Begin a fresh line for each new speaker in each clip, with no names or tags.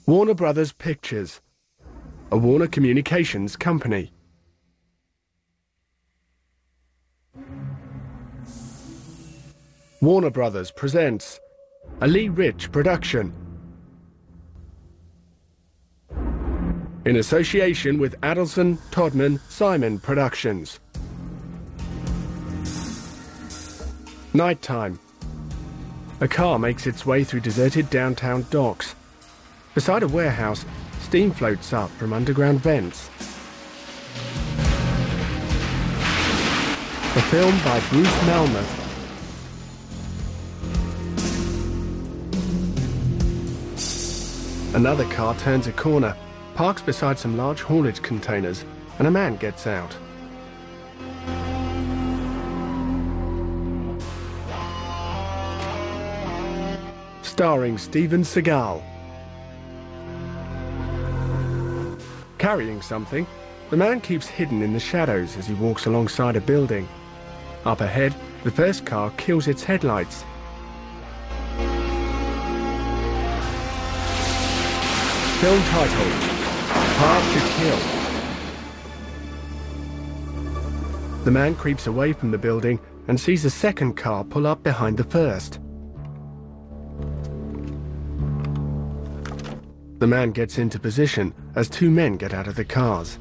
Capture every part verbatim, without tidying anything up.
Warner Brothers Pictures, a Warner Communications company. Warner Brothers presents a Lee Rich production in association with Adelson, Todman, Simon Productions. Nighttime. A car makes its way through deserted downtown docks. Beside a warehouse, steam floats up from underground vents. A film by Bruce Malmuth. Another car turns a corner, parks beside some large haulage containers, and a man gets out. Starring Steven Seagal. Carrying something, the man keeps hidden in the shadows as he walks alongside a building. Up ahead, the first car kills its headlights. Film title, Hard to Kill. The man creeps away from the building and sees a second car pull up behind the first. The man gets into position as two men get out of the cars.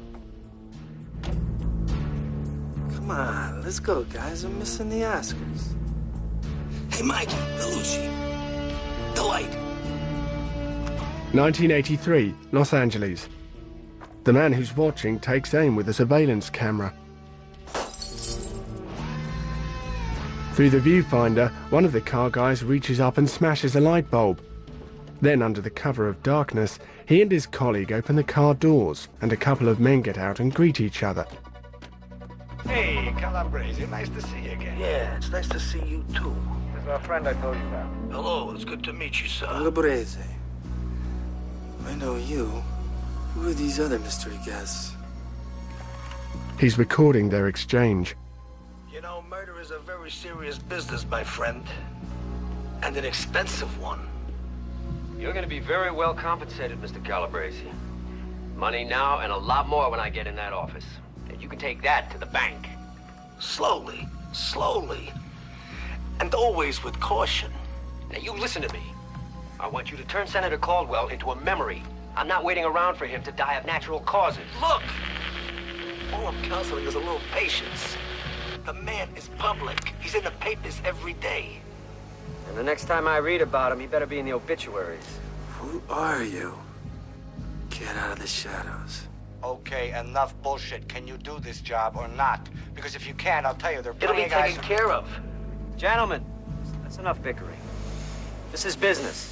Come on, let's go, guys. I'm missing the Oscars. Hey, Mikey, Belushi, the light.
nineteen eighty-three, Los Angeles. The man who's watching takes aim with a surveillance camera. Through the viewfinder, one of the car guys reaches up and smashes a light bulb. Then, under the cover of darkness, he and his colleague open the car doors, and a couple of men get out and greet each other.
Hey, Calabrese, nice to see you again.
Yeah, it's nice to see you, too.
This is our friend I told you about.
Hello, it's good to meet you, sir. Calabrese. I know you. Who are these other mystery guests?
He's recording their exchange.
You know, murder is a very serious business, my friend. And an expensive one.
You're going to be very well compensated, Mister Calabrese. Money now and a lot more when I get in that office. And you can take that to the bank.
Slowly, slowly. And always with caution.
Now you listen to me. I want you to turn Senator Caldwell into a memory. I'm not waiting around for him to die of natural causes.
Look! All I'm counseling is a little patience. The man is public. He's in the papers every day.
And the next time I read about him, he better be in the obituaries.
Who are you? Get out of the shadows.
Okay, enough bullshit. Can you do this job or not? Because if you can, I'll tell you, there are
It'll
plenty
be
of guys...
taken care of. Gentlemen, that's enough bickering. This is business.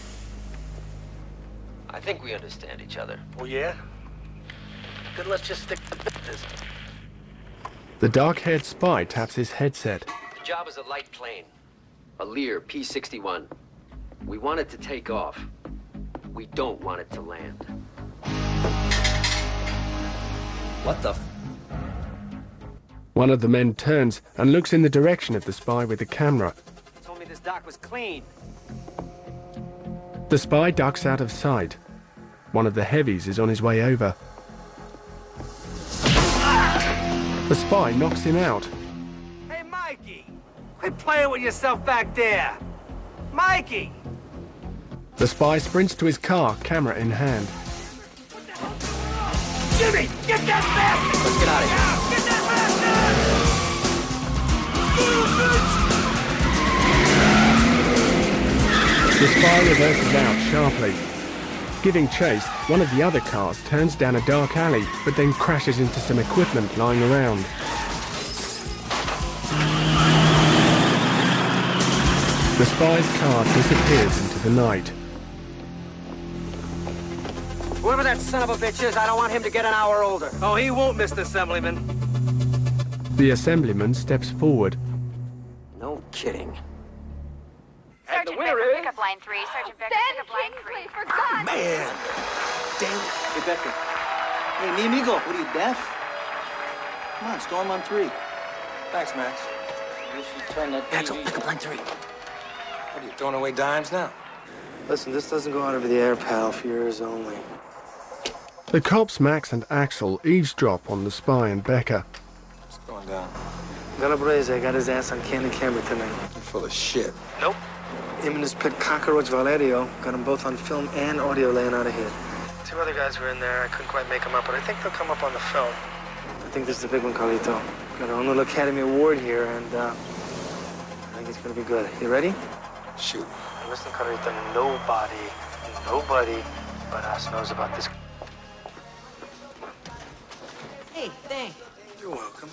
I think we understand each other.
Oh, yeah? Then let's just stick to business.
The dark-haired spy taps his headset.
The job is a light plane. A Lear P sixty-one. We want it to take off. We don't want it to land.
What the f...
One of the men turns and looks in the direction of the spy with the camera.
You told me this dock was clean.
The spy ducks out of sight. One of the heavies is on his way over. The spy knocks him out.
Hey, Mikey! Quit playing with yourself back there! Mikey!
The spy sprints to his car, camera in hand.
Jimmy! Get that bastard!
Let's get out of here.
Get that bastard!
The spy reverses out sharply. Giving chase, one of the other cars turns down a dark alley, but then crashes into some equipment lying around. The spy's car disappears into the night.
Whoever that son of a bitch is, I don't want him to get an hour older.
Oh, he won't, Mister Assemblyman.
The assemblyman steps forward.
No kidding.
Sergeant
the winner
Becker,
is-
pick up line three. Sergeant Becker,
Ben
pick up line
Kingsley,
three.
for God's
Man! Damn it.
Hey, Becker. Hey, mi amigo, what are you, deaf? Come on, storm on three.
Thanks, Max.
You should turn that
Axel,
T V.
pick up line three.
What are you, throwing away dimes now?
Listen, this doesn't go out over the air, pal, for your ears only.
The cops Max and Axel eavesdrop on the spy and Becca.
What's going down?
Calabrese got his ass on candid camera tonight.
You're full of shit.
Nope. Him and his pet cockroach Valerio got them both on film and audio laying out ahead. Two other guys were in there. I couldn't quite make them up, but I think they'll come up on the film. I think this is the big one, Carlito. Got our own little Academy Award here, and uh, I think it's gonna be good. You ready?
Shoot.
Listen, Carlito, nobody, nobody but us knows about this.
Hey, thanks.
You're welcome.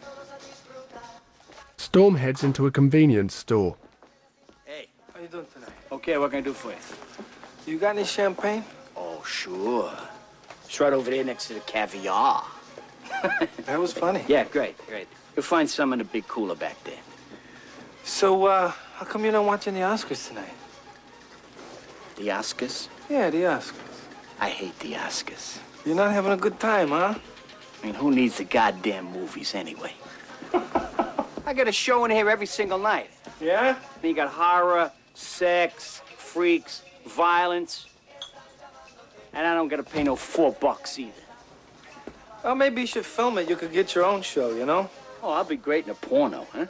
Storm heads into a convenience store.
Hey.
How you doing tonight?
Okay, what can I do for you?
You got any champagne?
Oh, sure. It's right over there next to the caviar.
That was funny.
Yeah, great, great. You'll find some in the big cooler back there.
So, uh, how come you're not watching the Oscars tonight?
The Oscars?
Yeah, the Oscars.
I hate the Oscars.
You're not having a good time, huh?
I mean, who needs the goddamn movies anyway? I got a show in here every single night.
Yeah?
You got horror, sex, freaks, violence. And I don't gotta pay no four bucks either.
Well, maybe you should film it. You could get your own show, you know?
Oh, I'll be great in a porno, huh?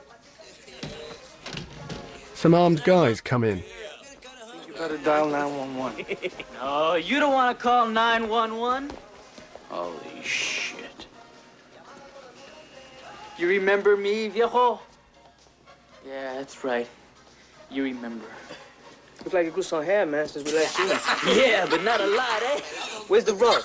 Some armed guys come in.
You better dial nine one one.
Oh, you don't want to call nine one one?
Holy shit.
You remember me, viejo? Yeah, that's right. You remember.
Looks like you grew some hair, man, since we last seen you.
Yeah, but not a lot, eh?
Where's the rug?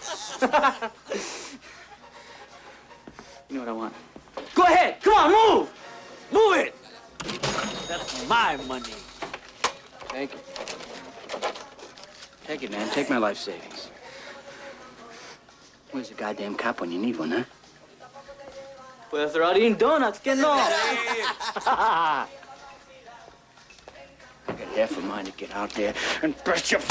You know what I want? Go ahead! Come on, move! Move it! That's my money.
Take it. Take it, man. Take my life savings. Where's the goddamn cop when you need one, huh?
Well, if they're out eating donuts, get off.
I got half a mind to get out there and burst your...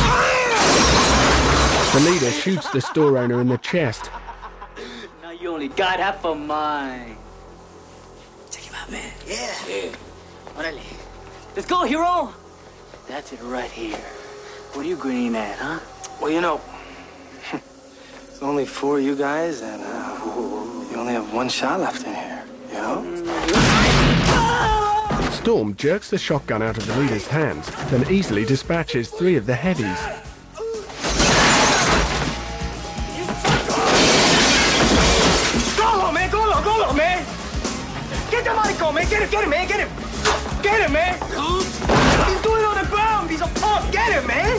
The leader shoots the store owner in the chest.
Now you only got half a mind.
Take him out, man. Yeah. Yeah.
Orale. Let's go, hero.
That's it right here. What are you grinning at, huh?
Well, you know, there's only four of you guys, and uh, you only have one shot left in here, you know?
Storm jerks the shotgun out of the leader's hands, then easily dispatches three of the heavies.
Go, man! Go, go, man! Get the Mariko, man! Get him, get him, man! Get him! Get him, man! He's doing it on the ground! He's a punk! Get him, man!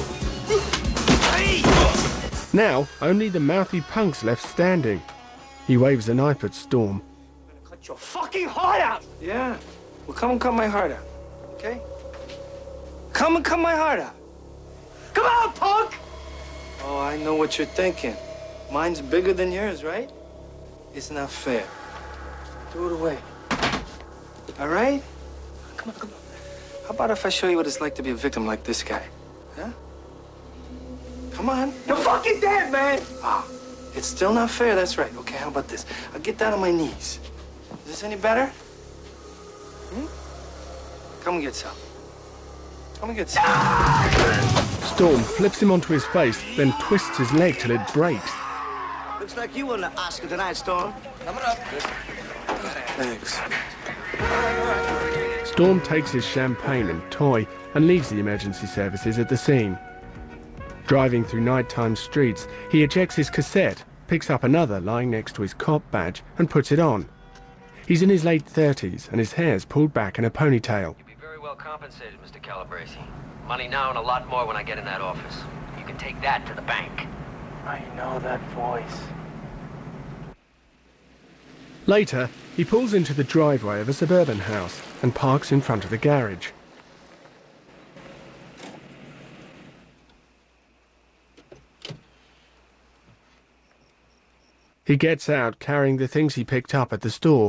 Now, only the mouthy punk's left standing. He waves a knife at Storm.
Cut your fucking heart out! Yeah. Well, come and cut my heart out, okay? Come and cut my heart out. Come on, punk! Oh, I know what you're thinking. Mine's bigger than yours, right? It's not fair. Throw it away. All right? Come on, come on. How about if I show you what it's like to be a victim like this guy? Huh? Come on. You're fucking dead, man! Ah, it's still not fair, that's right. Okay, how about this? I'll get down on my knees. Is this any better? Hmm? Come and get some. Come and get some.
Storm flips him onto his face, then twists his leg till it breaks.
Looks like you won the Oscar tonight, Storm. Coming up.
Thanks.
Storm takes his champagne and toy and leaves the emergency services at the scene. Driving through nighttime streets, he ejects his cassette, picks up another lying next to his cop badge, and puts it on. He's in his late thirties, and his hair's pulled back in a ponytail.
You'll be very well compensated, Mister Calabresi. Money now and a lot more when I get in that office. You can take that to the bank.
I know that voice.
Later, he pulls into the driveway of a suburban house and parks in front of the garage. He gets out carrying the things he picked up at the store.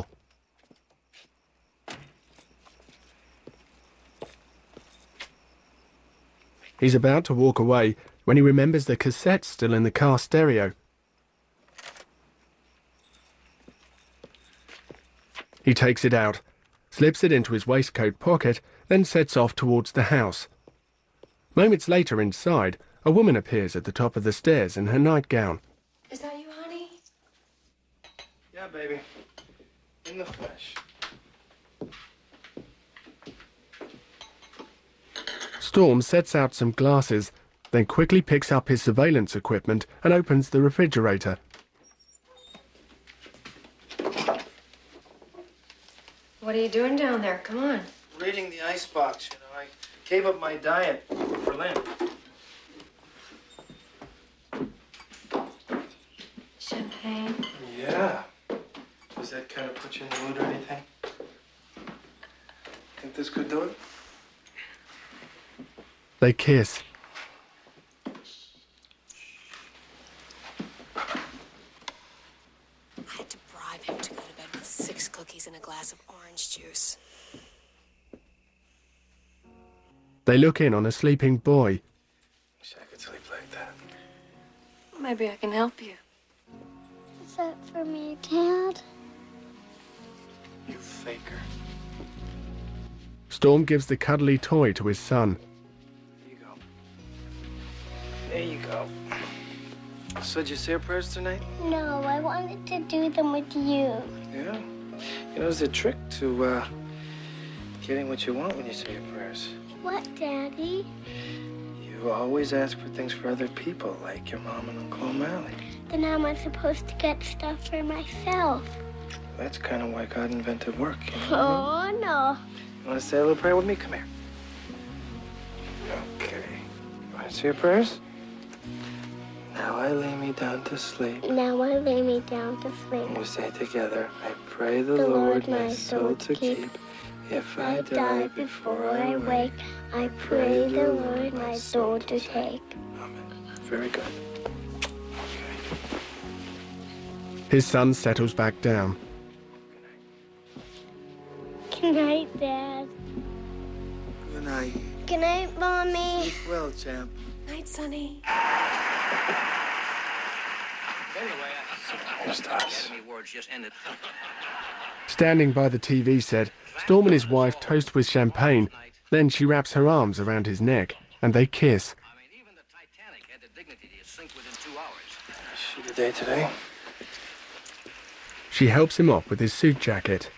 He's about to walk away when he remembers the cassette's still in the car stereo. He takes it out, slips it into his waistcoat pocket, then sets off towards the house. Moments later inside, a woman appears at the top of the stairs in her nightgown.
Is that you, honey?
Yeah, baby. In the flesh.
Storm sets out some glasses, then quickly picks up his surveillance equipment and opens the refrigerator.
What are you doing down there? Come on.
Reading the icebox, you know. I gave up my diet for Lent.
Champagne.
Yeah. Does that kind of put you in the mood or anything? Think this could do it?
They kiss.
I had to bribe him to go to bed with six cookies and a glass of orange juice.
They look in on a sleeping boy.
Wish I could sleep like that.
Maybe I can help you.
Is that for me, Dad?
You faker.
Storm gives the cuddly toy to his son.
There you go. There you go. So did you say your prayers tonight?
No, I wanted to do them with you.
Yeah? You know, there's a trick to, uh, getting what you want when you say your prayers.
What, Daddy?
You always ask for things for other people, like your mom and Uncle O'Malley.
Then how am I supposed to get stuff for myself?
That's kind of why God invented work, you know?
Oh, no.
You want to say a little prayer with me? Come here. Okay. You want to say your prayers? Now I lay me down to sleep.
Now I lay me down to sleep.
And we say together, I pray the,
The
Lord,
Lord
my soul to keep. If I die before I wake,
I pray the Lord my soul to take.
Amen. Very good.
His son settles back down.
Good night, Dad.
Good night.
Good night, Mommy.
Sleep well, champ.
Night, Sonny.
Standing by the T V set, Storm and his wife toast with champagne. Then she wraps her arms around his neck, and they kiss.
Shoot a day today.
She helps him up with his suit jacket.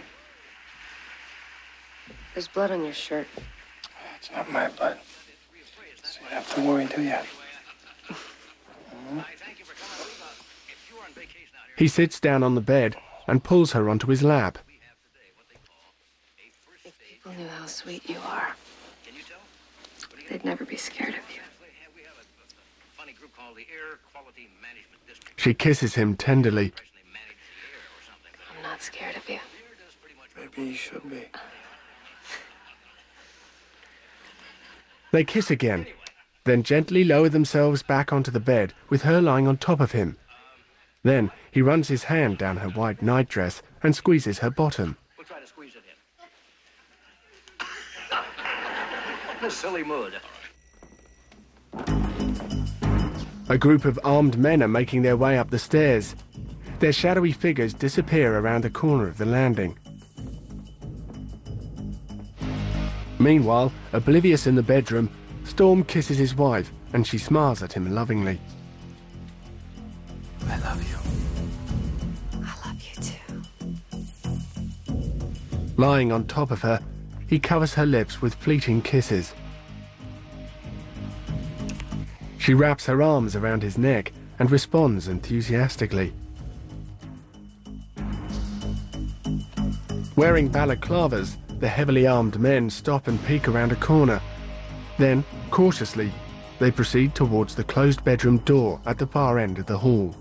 There's blood on your shirt.
It's not my blood. So you don't have to worry, do you? Mm-hmm.
He sits down on the bed and pulls her onto his lap.
If people knew how sweet you are, they'd never be scared of you.
She kisses him tenderly.
I'm not scared of you.
Maybe you should be.
They kiss again, then gently lower themselves back onto the bed with her lying on top of him. Then he runs his hand down her white nightdress and squeezes her bottom.
We'll try to squeeze it in. A silly mood.
A group of armed men are making their way up the stairs. Their shadowy figures disappear around the corner of the landing. Meanwhile, oblivious in the bedroom, Storm kisses his wife and she smiles at him lovingly.
I love you.
I love you too.
Lying on top of her, he covers her lips with fleeting kisses. She wraps her arms around his neck and responds enthusiastically. Wearing balaclavas, the heavily armed men stop and peek around a corner. Then, cautiously, they proceed towards the closed bedroom door at the far end of the hall.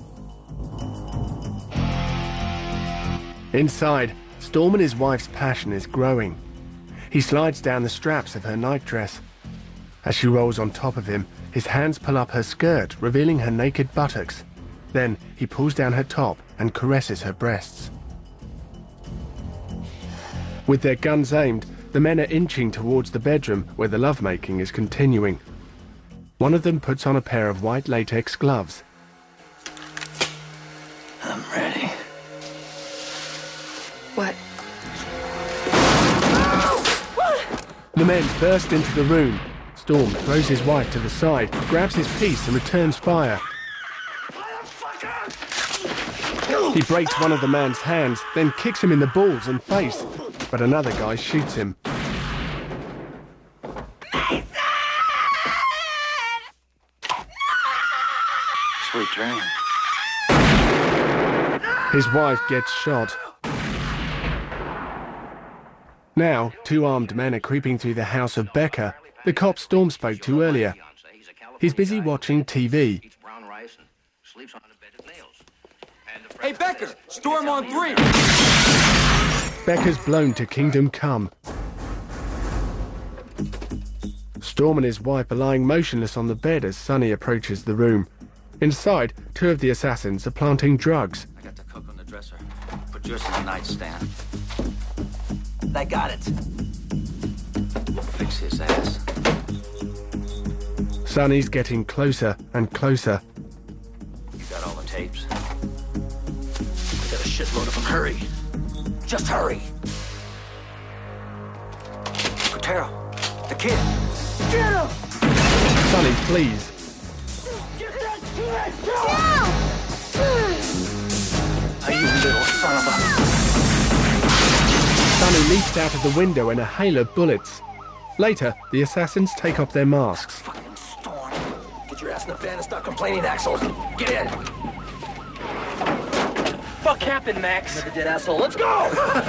Inside, Storm and his wife's passion is growing. He slides down the straps of her nightdress. As she rolls on top of him, his hands pull up her skirt, revealing her naked buttocks. Then he pulls down her top and caresses her breasts. With their guns aimed, the men are inching towards the bedroom where the lovemaking is continuing. One of them puts on a pair of white latex gloves.
I'm ready.
What?
The men burst into the room. Storm throws his wife to the side, grabs his piece and returns fire. He breaks one of the man's hands, then kicks him in the balls and face, but another guy shoots him.
Sweet dream.
His wife gets shot. Now, two armed men are creeping through the house of Becker, the cop Storm spoke to earlier. He's busy watching T V.
Hey, Becker! Storm on three!
Becker's blown to Kingdom Come. Storm and his wife are lying motionless on the bed as Sonny approaches the room. Inside, two of the assassins are planting drugs.
I got the cook on the dresser. Put yours in the nightstand. I got it. We'll fix his ass.
Sonny's getting closer and closer.
You got all the tapes? I got a shitload of them. Hurry. Just hurry. Cotero, the kid. Get him!
Sonny, please.
Are you little son of a...
Sonny leaps out of the window in a hail of bullets. Later, the assassins take off their masks.
Fucking Storm. Get your ass in the van and stop complaining, Axel. Get in.
Fuck happened, Max?
Another dead asshole. Let's go!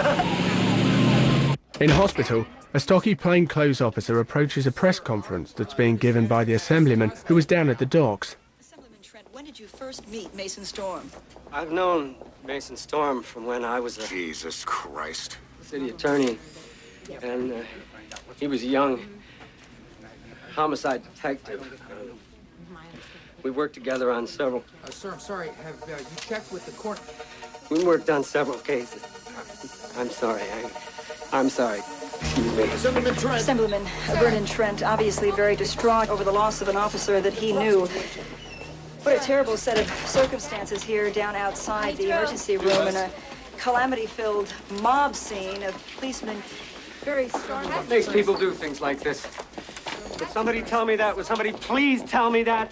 In hospital, a stocky plainclothes officer approaches a press conference that's being given by the assemblyman who was down at the docks.
Assemblyman Trent, when did you first meet Mason Storm?
I've known Mason Storm from when I was a
Jesus Christ.
city attorney, and uh, he was a young homicide detective. Um, we worked together on several...
Uh, sir, I'm sorry. Have uh, you checked with the court?
We worked on several cases. I'm sorry. I, I'm sorry. Excuse me.
Assemblyman Trent.
Assemblyman Vernon Trent, obviously very distraught over the loss of an officer that he knew. What a terrible set of circumstances here down outside the emergency room in a calamity-filled mob scene of policemen very strong.
What makes people do things like this? Would somebody tell me that? Would somebody please tell me that?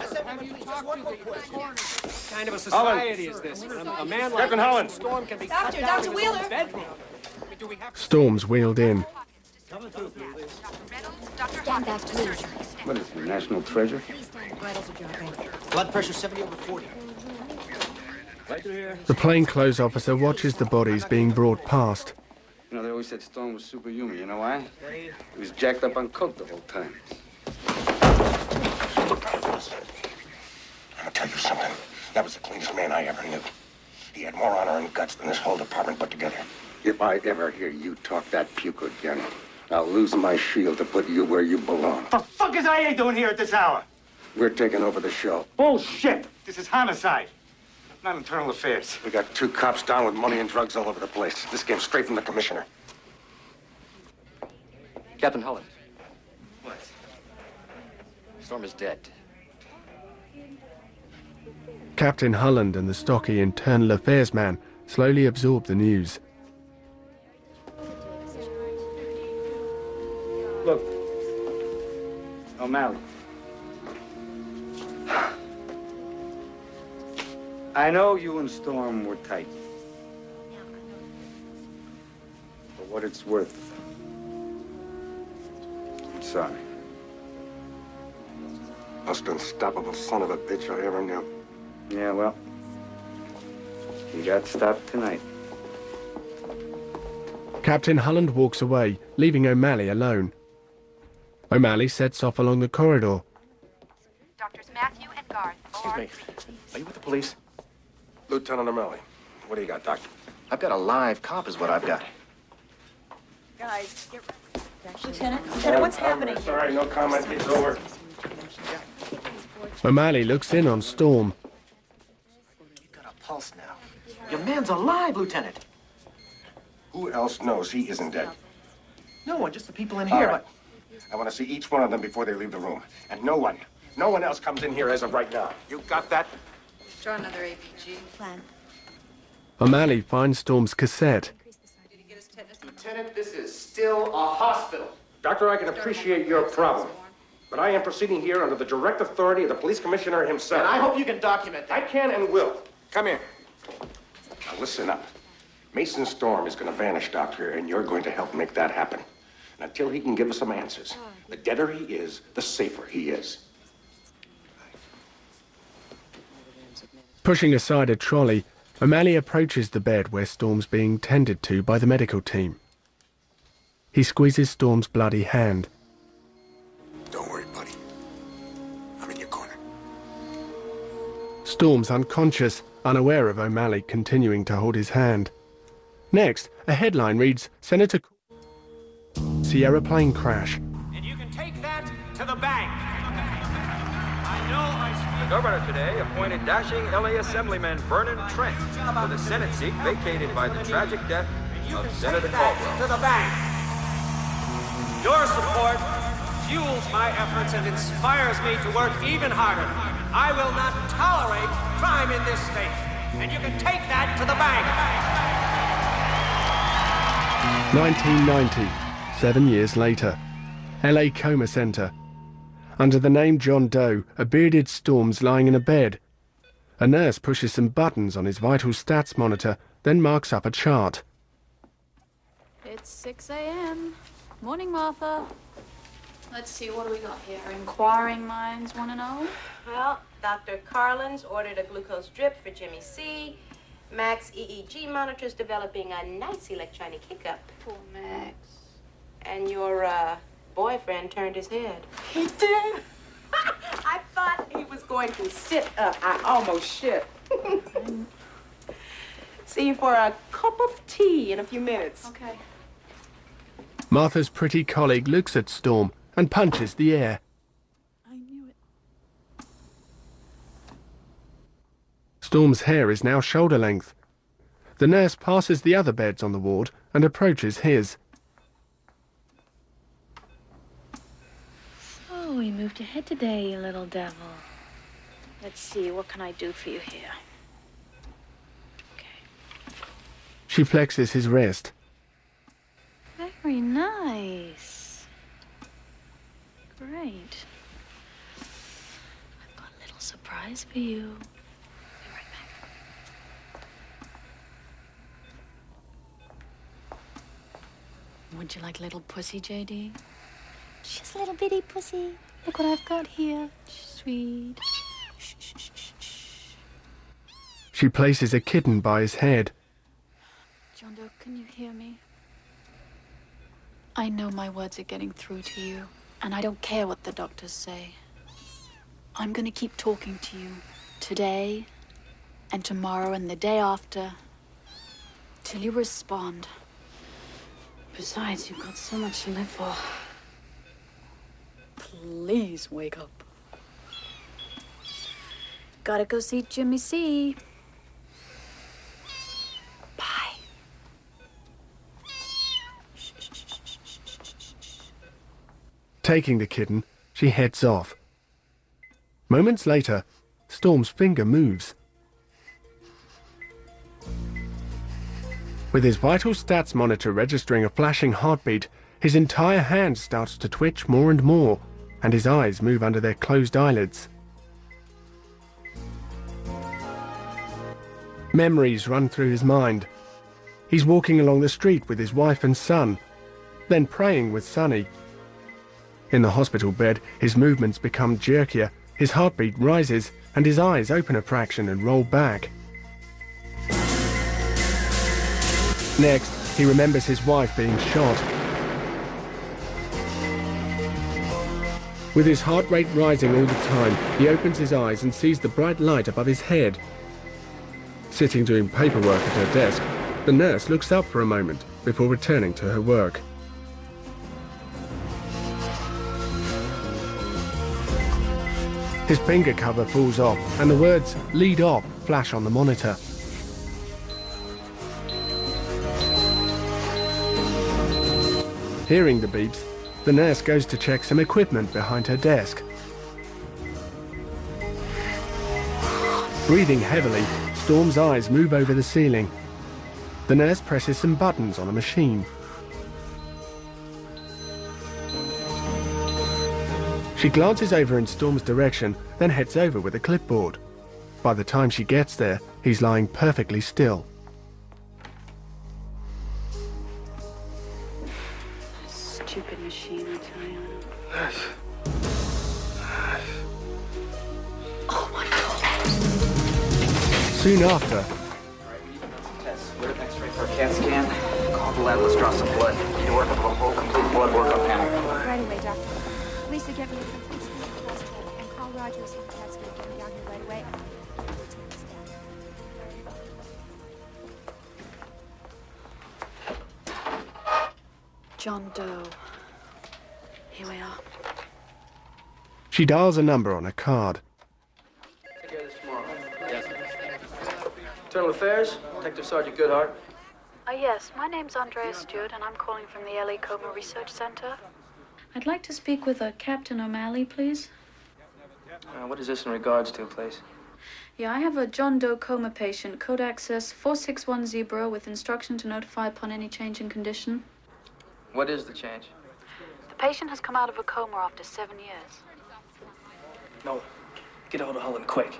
What kind of a society is this? A, a man like
Captain Holland.
Storm can be
Doctor, Doctor Wheeler.
Storm's wheeled in.
Stand back, please.
What is it, national treasure?
Blood pressure seventy over forty.
The plainclothes officer watches the bodies being brought past.
You know, they always said Stone was superhuman. You know why? He was jacked up on coke the whole time.
I'll tell you something. That was the cleanest man I ever knew. He had more honor and guts than this whole department put together.
If I ever hear you talk that puke again, I'll lose my shield to put you where you belong.
The fuck is I A doing here at this hour?
We're taking over the show.
Bullshit! This is homicide, not internal affairs. We got two cops down with money and drugs all over the place. This came straight from the commissioner.
Captain Holland. What? Storm is dead.
Captain Holland and the stocky internal affairs man slowly absorb the news.
Look, O'Malley. I know you and Storm were tight. For what it's worth, I'm sorry.
Most unstoppable son of a bitch I ever knew.
Yeah, well, you got stopped tonight.
Captain Holland walks away, leaving O'Malley alone. O'Malley sets off along the corridor.
Doctors Matthew and Garth.
Excuse me. Are you with the police? Lieutenant O'Malley. What do you got, Doc?
I've got a live cop is what I've got.
Guys, get ready. Lieutenant, Lieutenant, what's happening?
Sorry, no comment. It's over.
O'Malley looks in on Storm.
You've got a pulse now. Your man's alive, Lieutenant.
Who else knows he isn't dead?
No one, just the people in
All
here.
right. I want to see each one of them before they leave the room. And no one, no one else comes in here as of right now. You got that?
Draw another A P G. Plan.
O'Malley finds Storm's cassette.
Lieutenant, this is still a hospital. Doctor, I can appreciate your problem. But I am proceeding here under the direct authority of the police commissioner himself.
And I hope you can document that.
I can and will. Come here. Now listen up. Mason Storm is going to vanish, Doctor, and you're going to help make that happen. And until he can give us some answers, the deader he is, the safer he is.
Pushing aside a trolley, O'Malley approaches the bed where Storm's being tended to by the medical team. He squeezes Storm's bloody hand.
Don't worry, buddy. I'm in your corner.
Storm's unconscious, unaware of O'Malley continuing to hold his hand. Next, a headline reads, Senator Sierra plane crash.
And you can take that to the bank. I know I speak...
The governor today appointed dashing L A Assemblyman Vernon Trent to the Senate seat vacated by the tragic death of Senator Caldwell.
To the bank. Your support fuels my efforts and inspires me to work even harder. I will not tolerate crime in this state. And you can take that to the bank.
nineteen ninety, seven years later. L A Coma Center. Under the name John Doe, a bearded Storm's lying in a bed. A nurse pushes some buttons on his vital stats monitor, then marks up a chart.
It's six a m Morning, Martha. Let's see, what do we got here? Inquiring minds want to know?
Well, Doctor Carlin's ordered a glucose drip for Jimmy C. Max E E G monitor's developing a nice electronic hiccup.
Poor Max.
And your, uh, boyfriend turned his head.
He did? I thought he was going to sit up. I almost shit. See you for a cup of tea in a few minutes.
Okay.
Martha's pretty colleague looks at Storm and punches the air.
I knew it.
Storm's hair is now shoulder length. The nurse passes the other beds on the ward and approaches his.
Oh, we moved ahead today, you little devil. Let's see, what can I do for you here?
She flexes his wrist.
Very nice. Great. I've got a little surprise for you. Be right back. Would you like a little pussy, J D? Just a little bitty pussy. Look what I've got here. Sweet. Shh, shh, shh, shh, shh.
She places a kitten by his head.
John Doe, can you hear me? I know my words are getting through to you, and I don't care what the doctors say. I'm gonna keep talking to you today, and tomorrow, and the day after, till you respond. Besides, you've got so much to live for. Please wake up. Gotta go see Jimmy C. Bye.
Taking the kitten, she heads off. Moments later, Storm's finger moves. With his vital stats monitor registering a flashing heartbeat, his entire hand starts to twitch more and more, and his eyes move under their closed eyelids. Memories run through his mind. He's walking along the street with his wife and son, then praying with Sonny. In the hospital bed, his movements become jerkier, his heartbeat rises, and his eyes open a fraction and roll back. Next, he remembers his wife being shot. With his heart rate rising all the time, he opens his eyes and sees the bright light above his head. Sitting doing paperwork at her desk, the nurse looks up for a moment before returning to her work. His finger cover falls off, and the words, "Lead off," flash on the monitor. Hearing the beeps, the nurse goes to check some equipment behind her desk. Breathing heavily, Storm's eyes move over the ceiling. The nurse presses some buttons on a machine. She glances over in Storm's direction, then heads over with a clipboard. By the time she gets there, he's lying perfectly still.
Stupid machine, I tell you. Oh my God.
Soon after,
Test. Split an X-ray for a CAT scan. Call the lab, let's draw some blood. Need to work up a whole complete blood workup panel.
Right away, Doctor. Lisa, get me a complete scan of the breast cancer, and call Rogers from CAT scan. Get him down here right away.
John Doe. Here we are.
she dials a number on a card.
Take care of this tomorrow. Yes. Internal Affairs, Detective Sergeant Goodhart.
Uh, yes, my name's Andrea Stewart, and I'm calling from the L A Coma Research Center. I'd like to speak with uh, Captain O'Malley, please.
Uh, what is this in regards to, please?
Yeah, I have a John Doe coma patient, code access four six one zero, with instruction to notify upon any change in condition.
What is the change?
The patient has come out of a coma after seven years.
No. Get a hold of Holland, quick.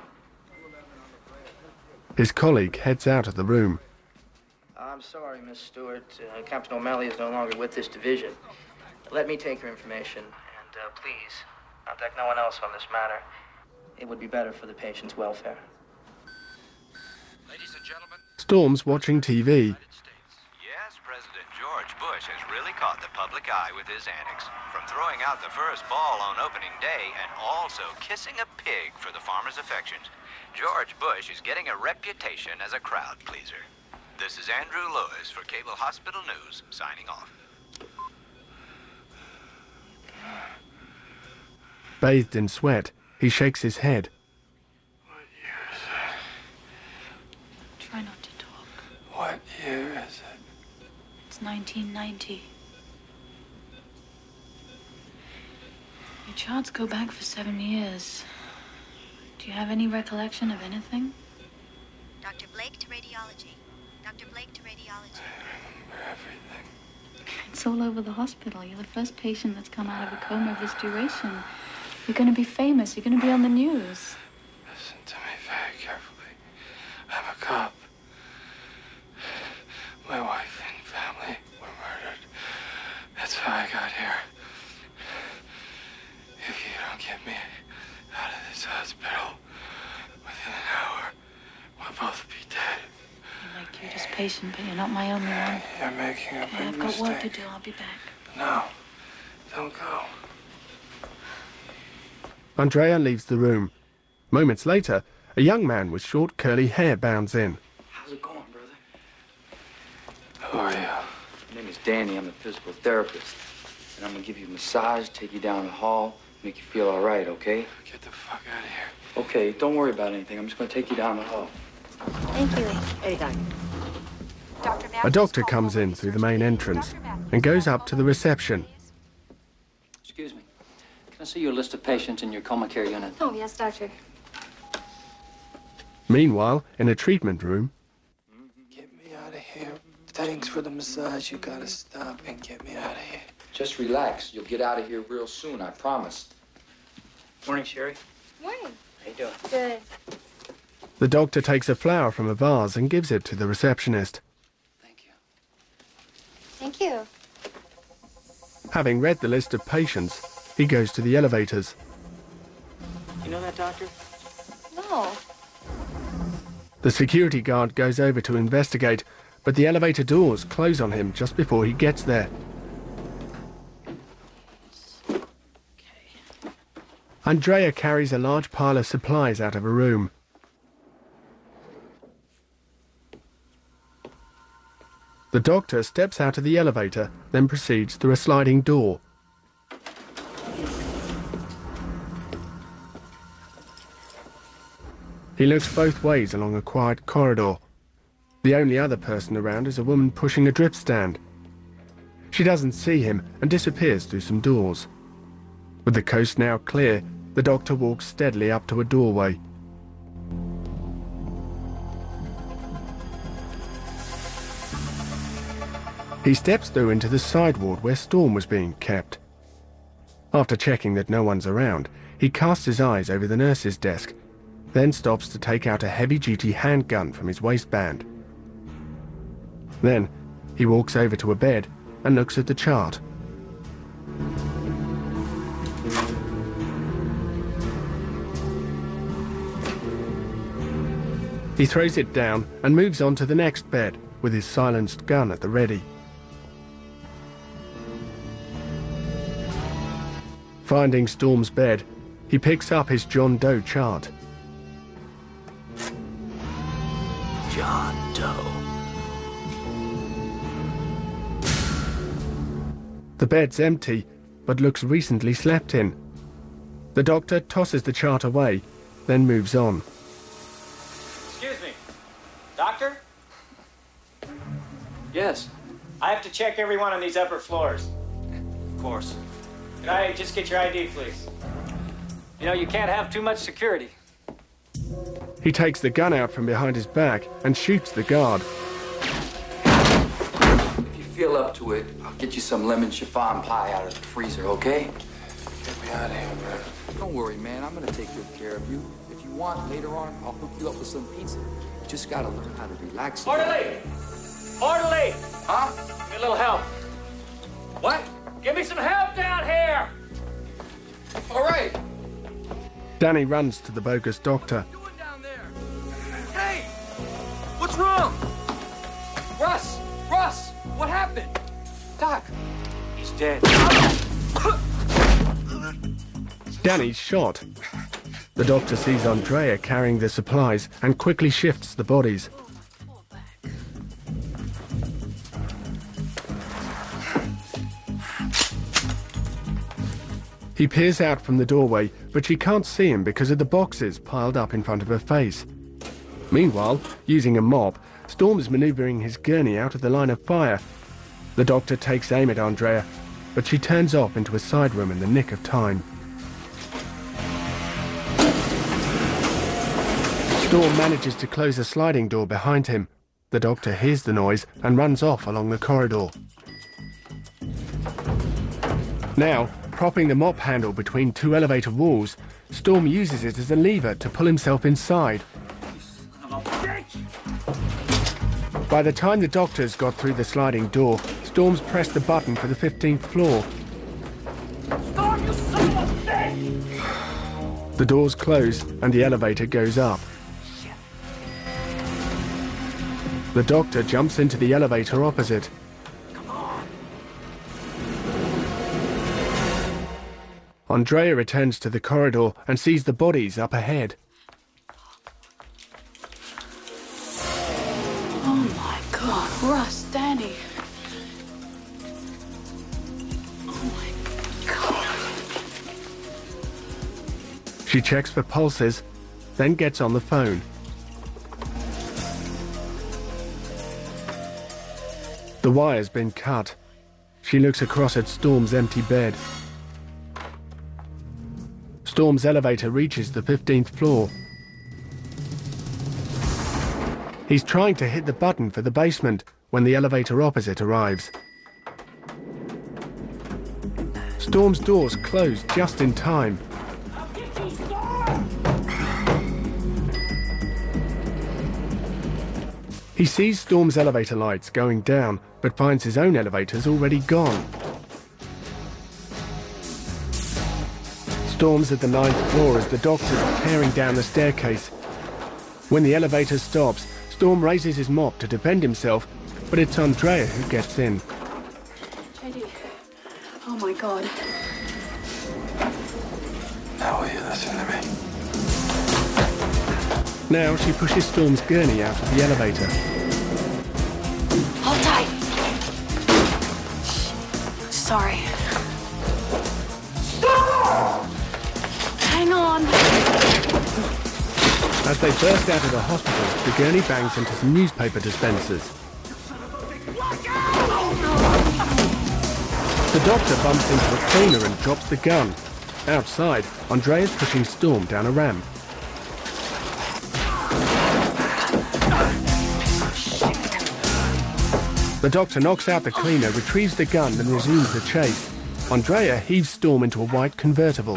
His colleague heads out of the room.
I'm sorry, Miss Stewart. Uh, Captain O'Malley is no longer with this division. Let me take your information, and uh, please, contact no one else on this matter. It would be better for the patient's welfare.
Ladies and gentlemen.
Storm's watching T V.
Yes, President George Bush has really caught the public eye with his antics. From throwing out the first ball on opening day and also kissing a pig for the farmer's affections, George Bush is getting a reputation as a crowd pleaser. This is Andrew Lewis for Cable Hospital News, signing off.
Bathed in sweat, he shakes his head.
Try not to talk.
What year is it?
It's nineteen ninety. Your charts go back for seven years. Do you have any recollection of anything?
Doctor Blake to radiology. Doctor Blake to radiology.
It's all over the hospital. You're the first patient that's come out of a coma of this duration. You're going to be famous. You're going to be on the news.
Listen to me very carefully. I'm a cop. My wife and family were murdered. That's how I got here. If you don't get me out of this hospital within an hour, we'll both be dead.
You're my cutest patient, but you're not my only one.
You're making a
Yeah,
big
I've got
mistake.
work to do. I'll be back.
No, don't go.
Andrea leaves the room. Moments later, a young man with short curly hair bounds in.
How's it going, brother?
Who are you?
My name is Danny. I'm a physical therapist. And I'm gonna give you a massage, take you down the hall, make you feel all right, okay?
Get the fuck out of here.
Okay, don't worry about anything. I'm just gonna take you down the hall.
Thank you.
Anytime. Doctor
A doctor comes in through the main entrance and goes up to the reception.
Excuse me. Can I see your list of patients in your coma care unit?
Oh, yes, doctor.
Meanwhile, in a treatment room,
Get me out of here. Thanks for the massage. You gotta stop and get me out of here.
Just relax. You'll get out of here real soon, I promise.
Morning, Sherry.
Morning.
How you doing?
Good.
the doctor takes a flower from a vase and gives it to the receptionist.
Thank you.
Having read the list of patients, he goes to the elevators.
You know that doctor?
No.
The security guard goes over to investigate, but the elevator doors close on him just before he gets there. Andrea carries a large pile of supplies out of a room. The doctor steps out of the elevator, then proceeds through a sliding door. He looks both ways along a quiet corridor. The only other person around is a woman pushing a drip stand. She doesn't see him and disappears through some doors. With the coast now clear, the doctor walks steadily up to a doorway. He steps through into the side ward where Storm was being kept. After checking that no one's around, he casts his eyes over the nurse's desk, then stops to take out a heavy-duty handgun from his waistband. Then, he walks over to a bed and looks at the chart. He throws it down and moves on to the next bed with his silenced gun at the ready. Finding Storm's bed, he picks up his John Doe chart.
John Doe.
The bed's empty, but looks recently slept in. The doctor tosses the chart away, then moves on.
Excuse me. Doctor?
Yes.
I have to check everyone on these upper floors.
Of course.
Could I just get your I D, please?
You know, you can't have too much security.
He takes the gun out from behind his back and shoots the guard.
If you feel up to it, I'll get you some lemon chiffon pie out of the freezer, okay?
Get me out of here, man.
Don't worry, man. I'm gonna take good care of you. If you want, later on, I'll hook you up with some pizza. You just gotta learn how to relax.
Orderly! Orderly!
Huh?
Give me a little help.
What?
Give me some help down here!
All right.
Danny runs to the bogus doctor.
Hey! What's wrong? Russ! Russ! What happened? Doc!
He's dead.
Danny's shot. The doctor sees Andrea carrying the supplies and quickly shifts the bodies. He peers out from the doorway, but she can't see him because of the boxes piled up in front of her face. Meanwhile, using a mop, Storm's maneuvering his gurney out of the line of fire. The doctor takes aim at Andrea, but she turns off into a side room in the nick of time. Storm manages to close a sliding door behind him. The doctor hears the noise and runs off along the corridor. Now, propping the mop handle between two elevator walls, Storm uses it as a lever to pull himself inside. By the time the doctors got through the sliding door, Storm's pressed the button for the fifteenth floor.
Storm, you son of a bitch!
The doors close and the elevator goes up. The doctor jumps into the elevator opposite. Andrea returns to the corridor and sees the bodies up ahead.
Oh my God, Russ, Danny. Oh my God.
She checks for pulses, then gets on the phone. The wire's been cut. She looks across at Storm's empty bed. Storm's elevator reaches the fifteenth floor. He's trying to hit the button for the basement when the elevator opposite arrives. Storm's doors close just in time. He sees Storm's elevator lights going down, but finds his own elevator's already gone. Storm's at the ninth floor as the doctors are tearing down the staircase. When the elevator stops, Storm raises his mop to defend himself, but it's Andrea who gets in.
J D. Oh my God.
Now will you listen to me?
Now she pushes Storm's gurney out of the elevator.
Hold tight. Sorry.
Stop!
Hang on.
As they burst out of the hospital, the gurney bangs into some newspaper dispensers. The doctor bumps into a cleaner and drops the gun. Outside, Andrea's pushing Storm down a ramp. The doctor knocks out the cleaner, retrieves the gun and resumes the chase. Andrea heaves Storm into a white convertible.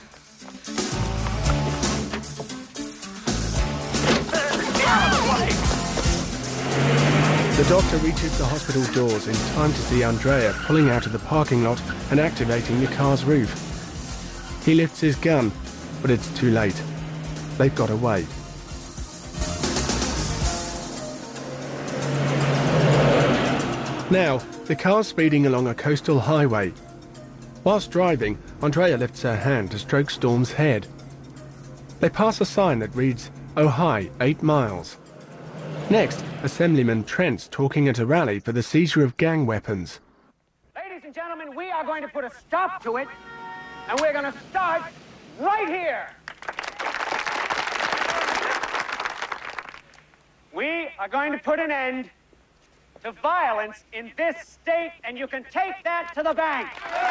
The doctor reaches the hospital doors in time to see Andrea pulling out of the parking lot and activating the car's roof. He lifts his gun, but it's too late. They've got away. Now, the car's speeding along a coastal highway. Whilst driving, Andrea lifts her hand to stroke Storm's head. They pass a sign that reads, "Oh hi, eight miles." Next, Assemblyman Trent's talking at a rally for the seizure of gang weapons.
Ladies and gentlemen, we are going to put a stop to it, and we're going to start right here. We are going to put an end to violence in this state, and you can take that to the bank.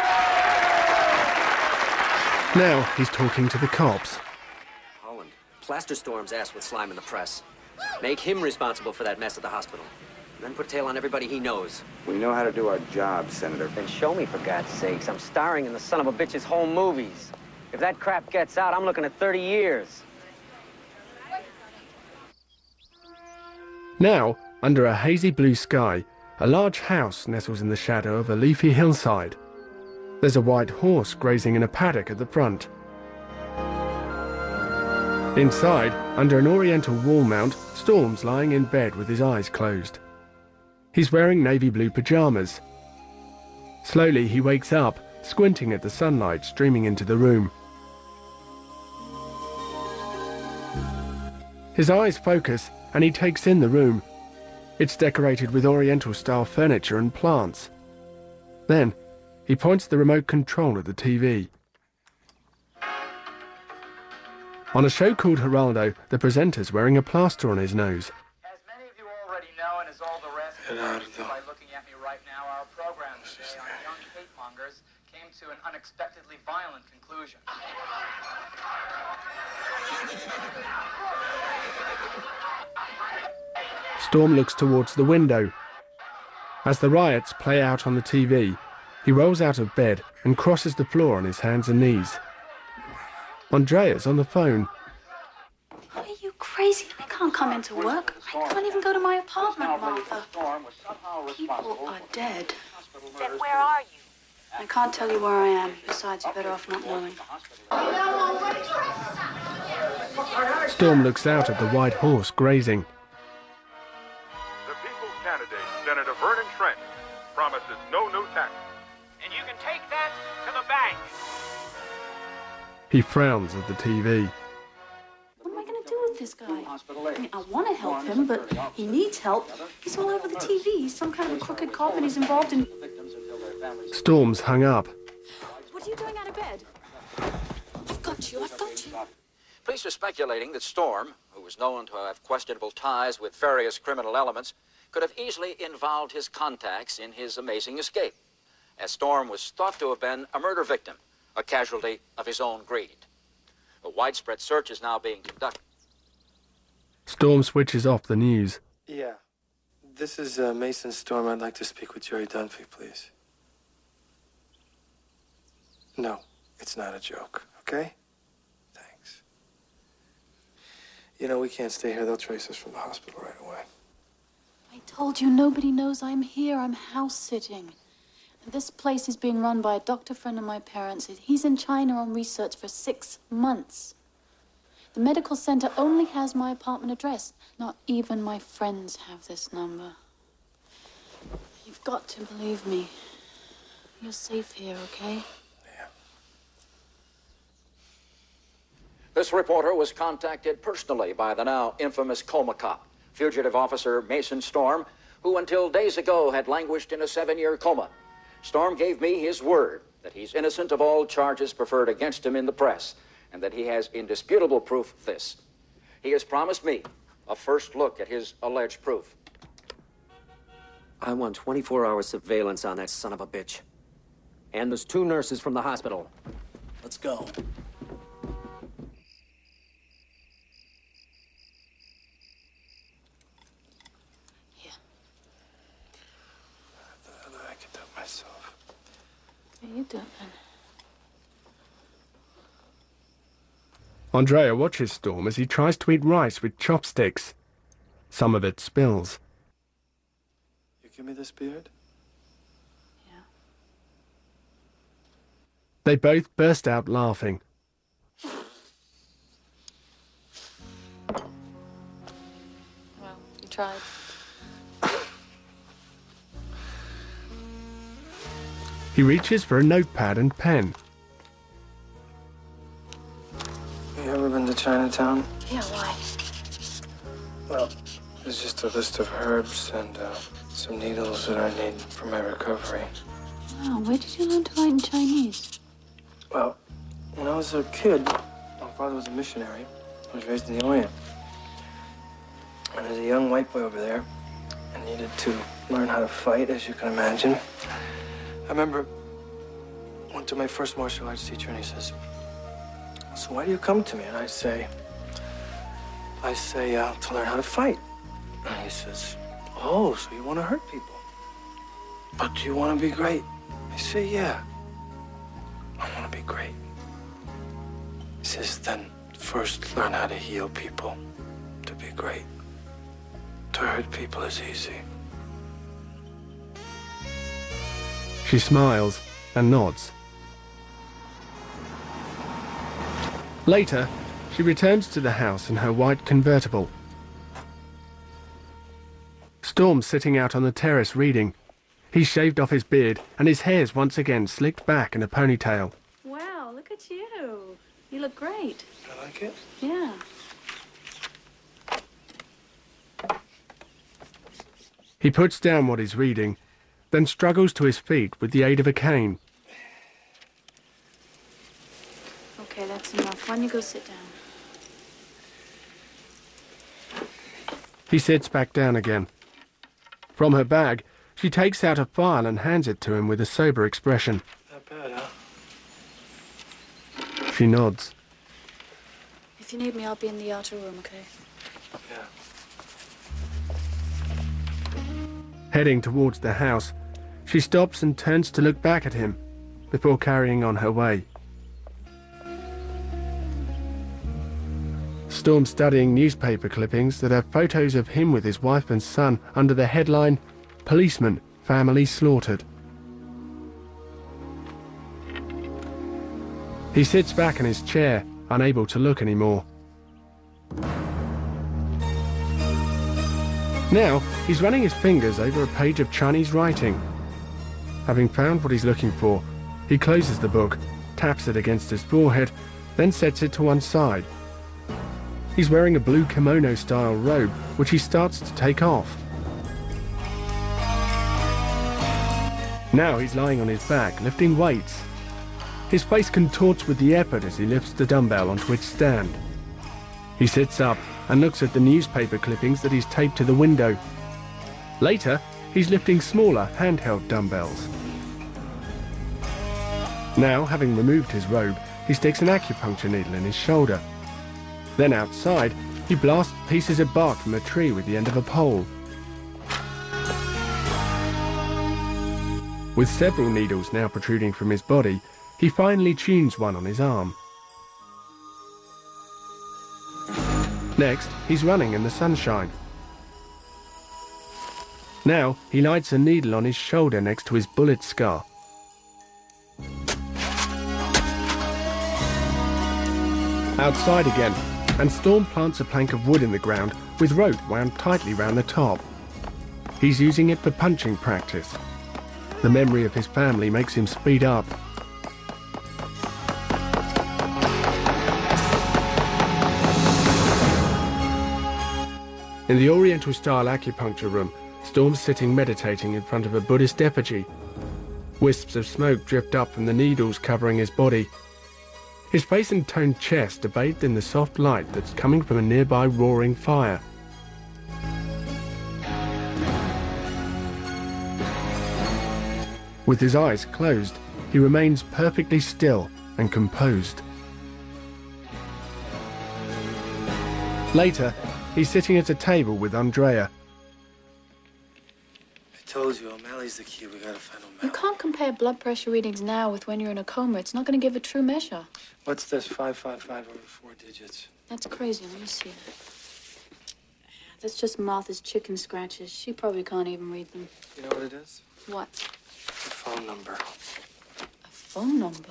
Now he's talking to the cops.
Holland, plaster Storm's ass with slime in the press. Make him responsible for that mess at the hospital. Then put a tail on everybody he knows.
We know how to do our job, Senator.
Then show me, for God's sakes. I'm starring in the son of a bitch's home movies. If that crap gets out, I'm looking at thirty years.
Now, under a hazy blue sky, a large house nestles in the shadow of a leafy hillside. There's a white horse grazing in a paddock at the front. Inside, under an oriental wall mount, Storm's lying in bed with his eyes closed. He's wearing navy blue pajamas. Slowly he wakes up, squinting at the sunlight streaming into the room. His eyes focus and he takes in the room. It's decorated with oriental-style furniture and plants. Then, he points the remote control at the T V. On a show called Geraldo, the presenter's wearing a plaster on his nose.
As many of you already know, and as all the rest of you by looking at me right now, our program today on young hate mongers came to an unexpectedly violent conclusion.
Storm looks towards the window. As the riots play out on the T V, he rolls out of bed and crosses the floor on his hands and knees. Andrea's on the phone.
Are you crazy? I can't come into work. I can't even go to my apartment, Martha. People are dead.
Then where are you?
I can't tell you where I am. Besides, you're better off not knowing.
Storm looks out at the white horse grazing.
The people's candidate, Senator Vernon Trent, promises no new tax.
And you can take that to the bank.
He frowns at the T V.
What am I going to do with this guy? I mean, I want to help him, but he needs help. He's all over the T V. He's some kind of a crooked cop, and he's involved in...
Storm's hung up.
What are you doing out of bed? I've got you, I've got you.
Police are speculating that Storm, who was known to have questionable ties with various criminal elements, could have easily involved his contacts in his amazing escape, as Storm was thought to have been a murder victim, a casualty of his own greed. A widespread search is now being conducted.
Storm switches off the news.
Yeah. This is uh, Mason Storm. I'd like to speak with Jerry Dunphy, please. No, it's not a joke, okay? Thanks. You know, we can't stay here. They'll trace us from the hospital right away.
I told you nobody knows I'm here. I'm house sitting. This place is being run by a doctor friend of my parents'. He's in China on research for six months. The medical center only has my apartment address. Not even my friends have this number. You've got to believe me. You're safe here, okay?
Yeah.
This reporter was contacted personally by the now infamous Coma Cop, fugitive officer Mason Storm, who until days ago had languished in a seven-year coma. Storm gave me his word that he's innocent of all charges preferred against him in the press, and that he has indisputable proof of this. He has promised me a first look at his alleged proof.
I want twenty-four hour surveillance on that son of a bitch. And those two nurses from the hospital. Let's go.
I could do it myself.
You do it then.
Andrea watches Storm as he tries to eat rice with chopsticks. Some of it spills.
You give me this beard?
Yeah.
They both burst out laughing.
Well, you tried.
He reaches for a notepad and pen.
You ever been to Chinatown?
Yeah, why?
Well, there's just a list of herbs and uh, some needles that I need for my recovery.
Wow, where did you learn to write in Chinese?
Well, when I was a kid, my father was a missionary. I was raised in the Orient. And there's a young white boy over there. I needed to learn how to fight, as you can imagine. I remember I went to my first martial arts teacher, and he says, "So why do you come to me?" And I say, I say, uh, to learn how to fight. And he says, "Oh, so you want to hurt people? But do you want to be great?" I say, "Yeah, I want to be great." He says, "Then first learn how to heal people to be great. To hurt people is easy."
She smiles and nods. Later, she returns to the house in her white convertible. Storm's sitting out on the terrace reading. He's shaved off his beard and his hair's once again slicked back in a ponytail.
Wow, look at you. You look great.
I like it?
Yeah.
He puts down what he's reading, then struggles to his feet with the aid of a cane.
Okay, that's enough. Why don't you go sit down?
He sits back down again. From her bag, she takes out a file and hands it to him with a sober expression.
Not bad, huh?
She nods.
If you need me, I'll be in the outer room, okay?
Yeah.
Heading towards the house, she stops and turns to look back at him before carrying on her way. Storm's studying newspaper clippings that have photos of him with his wife and son under the headline, "Policeman, Family Slaughtered." He sits back in his chair, unable to look anymore. Now, he's running his fingers over a page of Chinese writing. Having found what he's looking for, he closes the book, taps it against his forehead, then sets it to one side. He's wearing a blue kimono-style robe, which he starts to take off. Now he's lying on his back, lifting weights. His face contorts with the effort as he lifts the dumbbell onto its stand. He sits up and looks at the newspaper clippings that he's taped to the window. Later, he's lifting smaller handheld dumbbells. Now, having removed his robe, he sticks an acupuncture needle in his shoulder. Then outside, he blasts pieces of bark from a tree with the end of a pole. With several needles now protruding from his body, he finally tunes one on his arm. Next, he's running in the sunshine. Now, he lights a needle on his shoulder next to his bullet scar. Outside again, and Storm plants a plank of wood in the ground with rope wound tightly round the top. He's using it for punching practice. The memory of his family makes him speed up. In the Oriental-style acupuncture room, Storm's sitting meditating in front of a Buddhist effigy. Wisps of smoke drift up from the needles covering his body. His face and toned chest are bathed in the soft light that's coming from a nearby roaring fire. With his eyes closed, he remains perfectly still and composed. Later, he's sitting at a table with Andrea.
I told you, O'Malley's the key. We gotta find O'Malley.
You can't compare blood pressure readings now with when you're in a coma. It's not going to give a true measure.
What's this? Five, five, five over four digits.
That's crazy. Let me see. That's just Martha's chicken scratches. She probably can't even read them.
You know what it is?
What?
It's a phone number.
A phone number?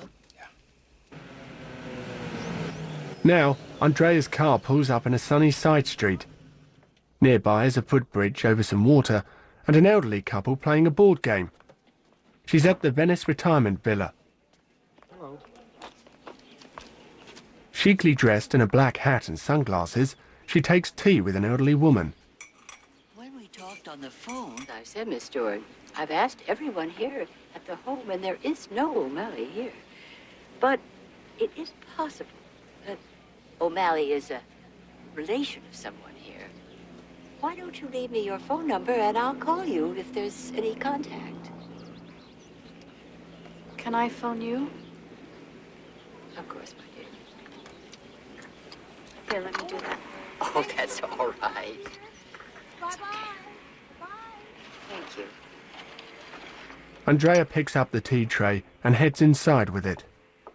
Now, Andrea's car pulls up in a sunny side street. Nearby is a footbridge over some water and an elderly couple playing a board game. She's at the Venice Retirement Villa.
Hello.
Chicly dressed in a black hat and sunglasses, she takes tea with an elderly woman.
When we talked on the phone, I said, Miss Stewart, I've asked everyone here at the home, and there is no O'Malley here. But it is possible that O'Malley is a relation of someone here. Why don't you leave me your phone number, and I'll call you if there's any contact.
Can I phone you?
Of course, my dear.
Here, let me do that.
Oh, that's all right. It's okay. Thank you.
Andrea picks up the tea tray and heads inside with it.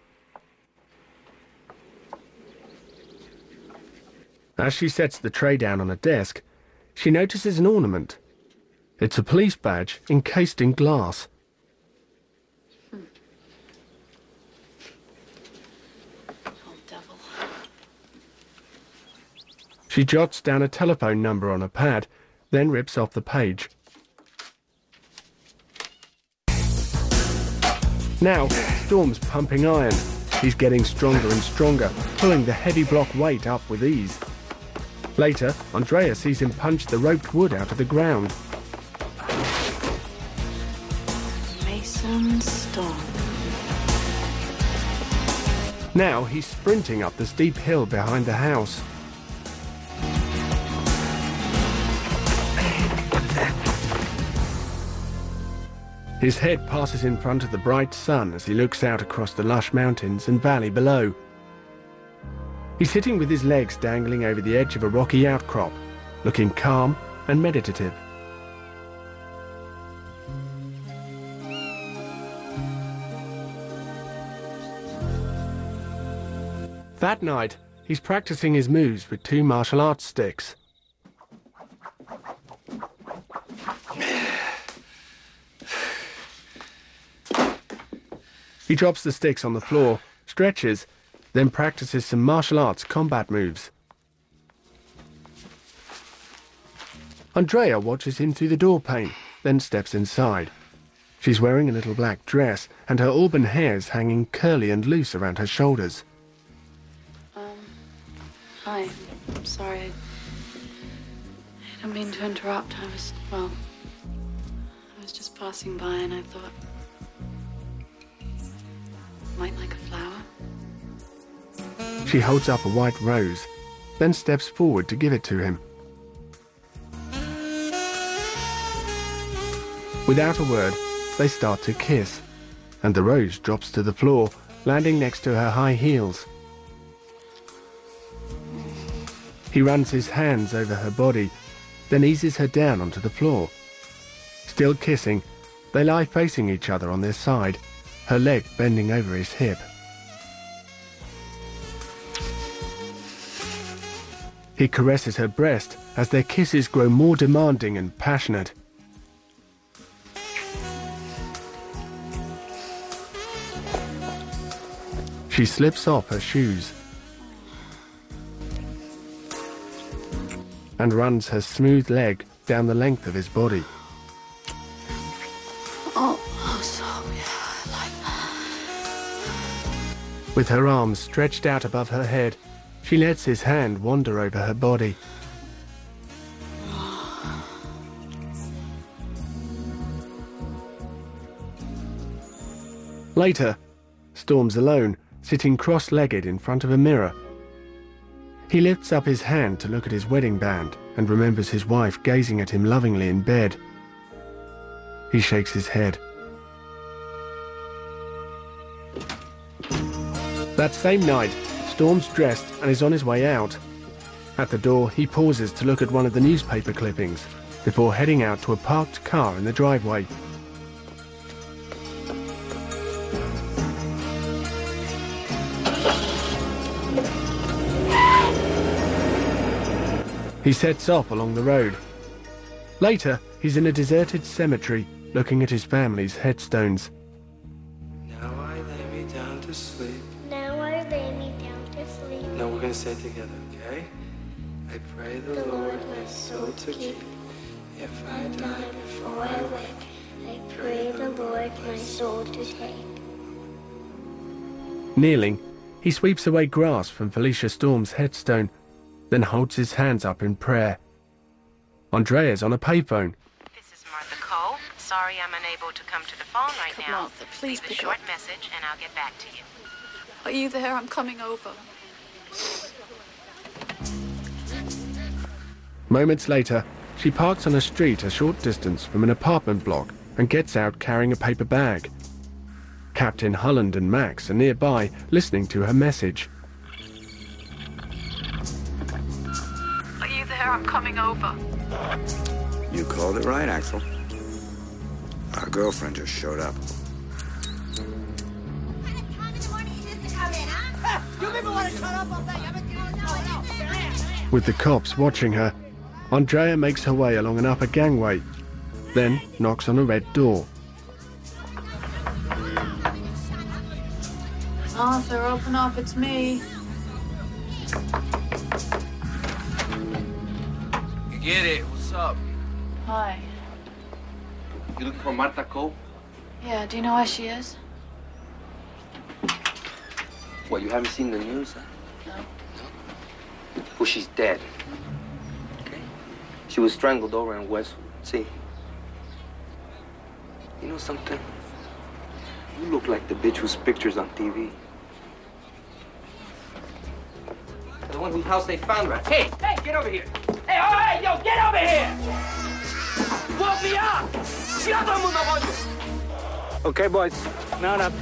As she sets the tray down on a desk, she notices an ornament. It's a police badge encased in glass.
Hmm. Oh, devil.
She jots down a telephone number on a pad, then rips off the page. Now, Storm's pumping iron. He's getting stronger and stronger, pulling the heavy block weight up with ease. Later, Andrea sees him punch the roped wood out of the ground.
Mason Storm.
Now he's sprinting up the steep hill behind the house. His head passes in front of the bright sun as he looks out across the lush mountains and valley below. He's sitting with his legs dangling over the edge of a rocky outcrop, looking calm and meditative. That night, he's practicing his moves with two martial arts sticks. He drops the sticks on the floor, stretches, then practices some martial arts combat moves. Andrea watches him through the door pane, then steps inside. She's wearing a little black dress, and her auburn hair's hanging curly and loose around her shoulders.
Um, hi. I'm sorry. I don't mean to interrupt. I was, well, I was just passing by and I thought, might like a flower.
She holds up a white rose, then steps forward to give it to him. Without a word, they start to kiss, and the rose drops to the floor, landing next to her high heels. He runs his hands over her body, then eases her down onto the floor. Still kissing, they lie facing each other on their side, her leg bending over his hip. He caresses her breast as their kisses grow more demanding and passionate. She slips off her shoes and runs her smooth leg down the length of his body.
Oh, oh so yeah, like...
With her arms stretched out above her head, she lets his hand wander over her body. Later, Storm's alone, sitting cross-legged in front of a mirror. He lifts up his hand to look at his wedding band and remembers his wife gazing at him lovingly in bed. He shakes his head. That same night, Storm's dressed and is on his way out. At the door, he pauses to look at one of the newspaper clippings. before heading out to a parked car in the driveway. He sets off along the road. Later, he's in a deserted cemetery, looking at his family's headstones.
Now I lay me down to sleep.
Now I lay me down to sleep.
No, we're gonna say it together, okay? I pray the, the Lord my soul to keep. If I die before I wake,
I pray the Lord my soul to take.
Kneeling, he sweeps away grass from Felicia Storm's headstone, then holds his hands up in prayer. Andrea's on a payphone.
This is Martha Cole. Sorry I'm unable to come to the phone right
Come
now.
Martha, please
Leave a
pick
short
up.
message and I'll get back to you.
Are you there? I'm coming over.
Moments later, she parks on a street a short distance from an apartment block and gets out carrying a paper bag. Captain Holland and Max are nearby, listening to her message.
Are you there? I'm coming over.
You called it right, Axel. Our girlfriend just showed up.
With the cops watching her, Andrea makes her way along an upper gangway, then knocks on a red door.
Arthur, open up, it's me.
You get it, what's up?
Hi.
You looking for Martha Cole?
Yeah, do you know where she is?
What, you haven't seen the news? Huh?
No.
Well, she's dead. Okay? She was strangled over in Westwood. See? You know something? You look like the bitch whose picture's on T V. The one whose house they found her at. Hey, hey, get over here. Hey, all right, yo, get over here! Woke me up! Tira todo el mundo, coño!
Okay, boys. Now, now.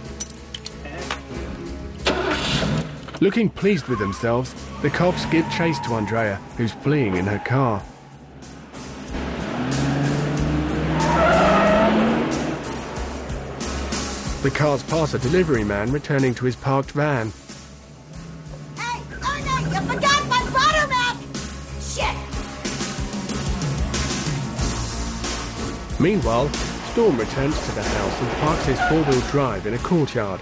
Looking pleased with themselves, the cops give chase to Andrea, who's fleeing in her car. The cars pass a delivery man returning to his parked van.
Hey, Ernie, you forgot my buttermilk! Shit!
Meanwhile, Storm returns to the house and parks his four-wheel drive in a courtyard.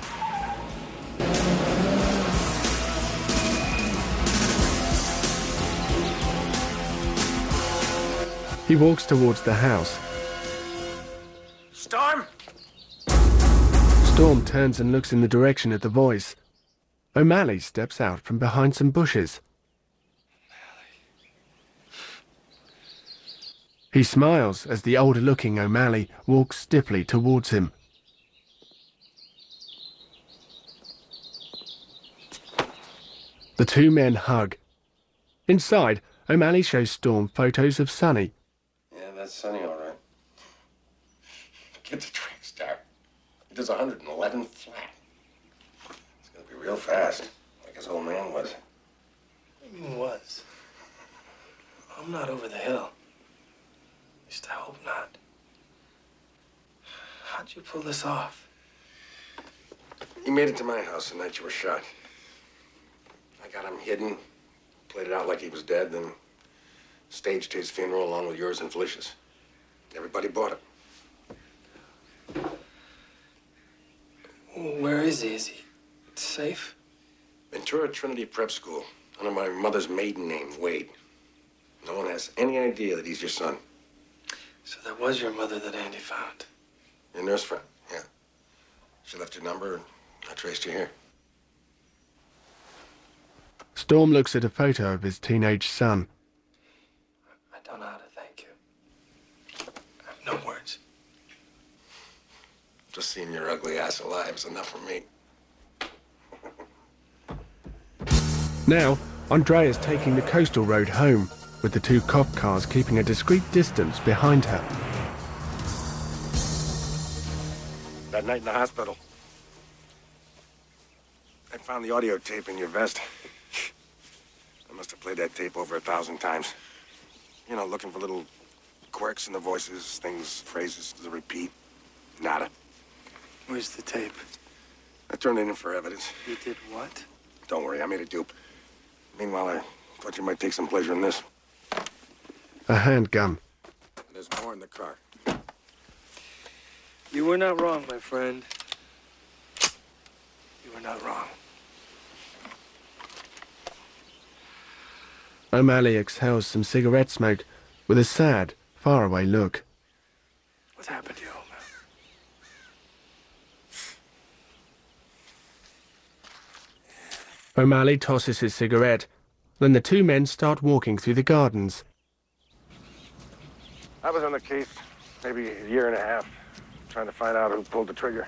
He walks towards the house.
Storm?
Storm turns and looks in the direction of the voice. O'Malley steps out from behind some bushes. He smiles as the older-looking O'Malley walks stiffly towards him. The two men hug. Inside, O'Malley shows Storm photos of Sonny.
Yeah, that's Sonny, all right. The kid's a track star. He does one hundred eleven flat. It's gonna be real fast, like his old man was.
What do you mean was? I'm not over the hill. At least I hope not. How'd you pull this off?
He made it to my house the night you were shot. I got him hidden, played it out like he was dead, then staged his funeral along with yours and Felicia's. Everybody bought it.
Where is he? Is he safe?
Ventura Trinity Prep School, under my mother's maiden name, Wade. No one has any idea that he's your son.
So that was your mother that Andy found.
Your nurse friend, yeah. She left your number, and I traced you here.
Storm looks at a photo of his teenage son.
I don't know how to thank you. I have no words.
Just seeing your ugly ass alive is enough for me.
Now, Andrea's taking the coastal road home, with the two cop cars keeping a discreet distance behind her.
That night in the hospital, I found the audio tape in your vest. I must have played that tape over a thousand times. You know, looking for little quirks in the voices, things, phrases that repeat. Nada.
Where's the tape?
I turned it in for evidence.
You did what?
Don't worry, I made a dupe. Meanwhile, I thought you might take some pleasure in this.
A handgun.
There's more in the car.
You were not wrong, my friend. You were not wrong.
O'Malley exhales some cigarette smoke with a sad, faraway look.
What's happened to you, O'Malley?
O'Malley tosses his cigarette. Then the two men start walking through the gardens.
I was on the case maybe a year and a half, trying to find out who pulled the trigger.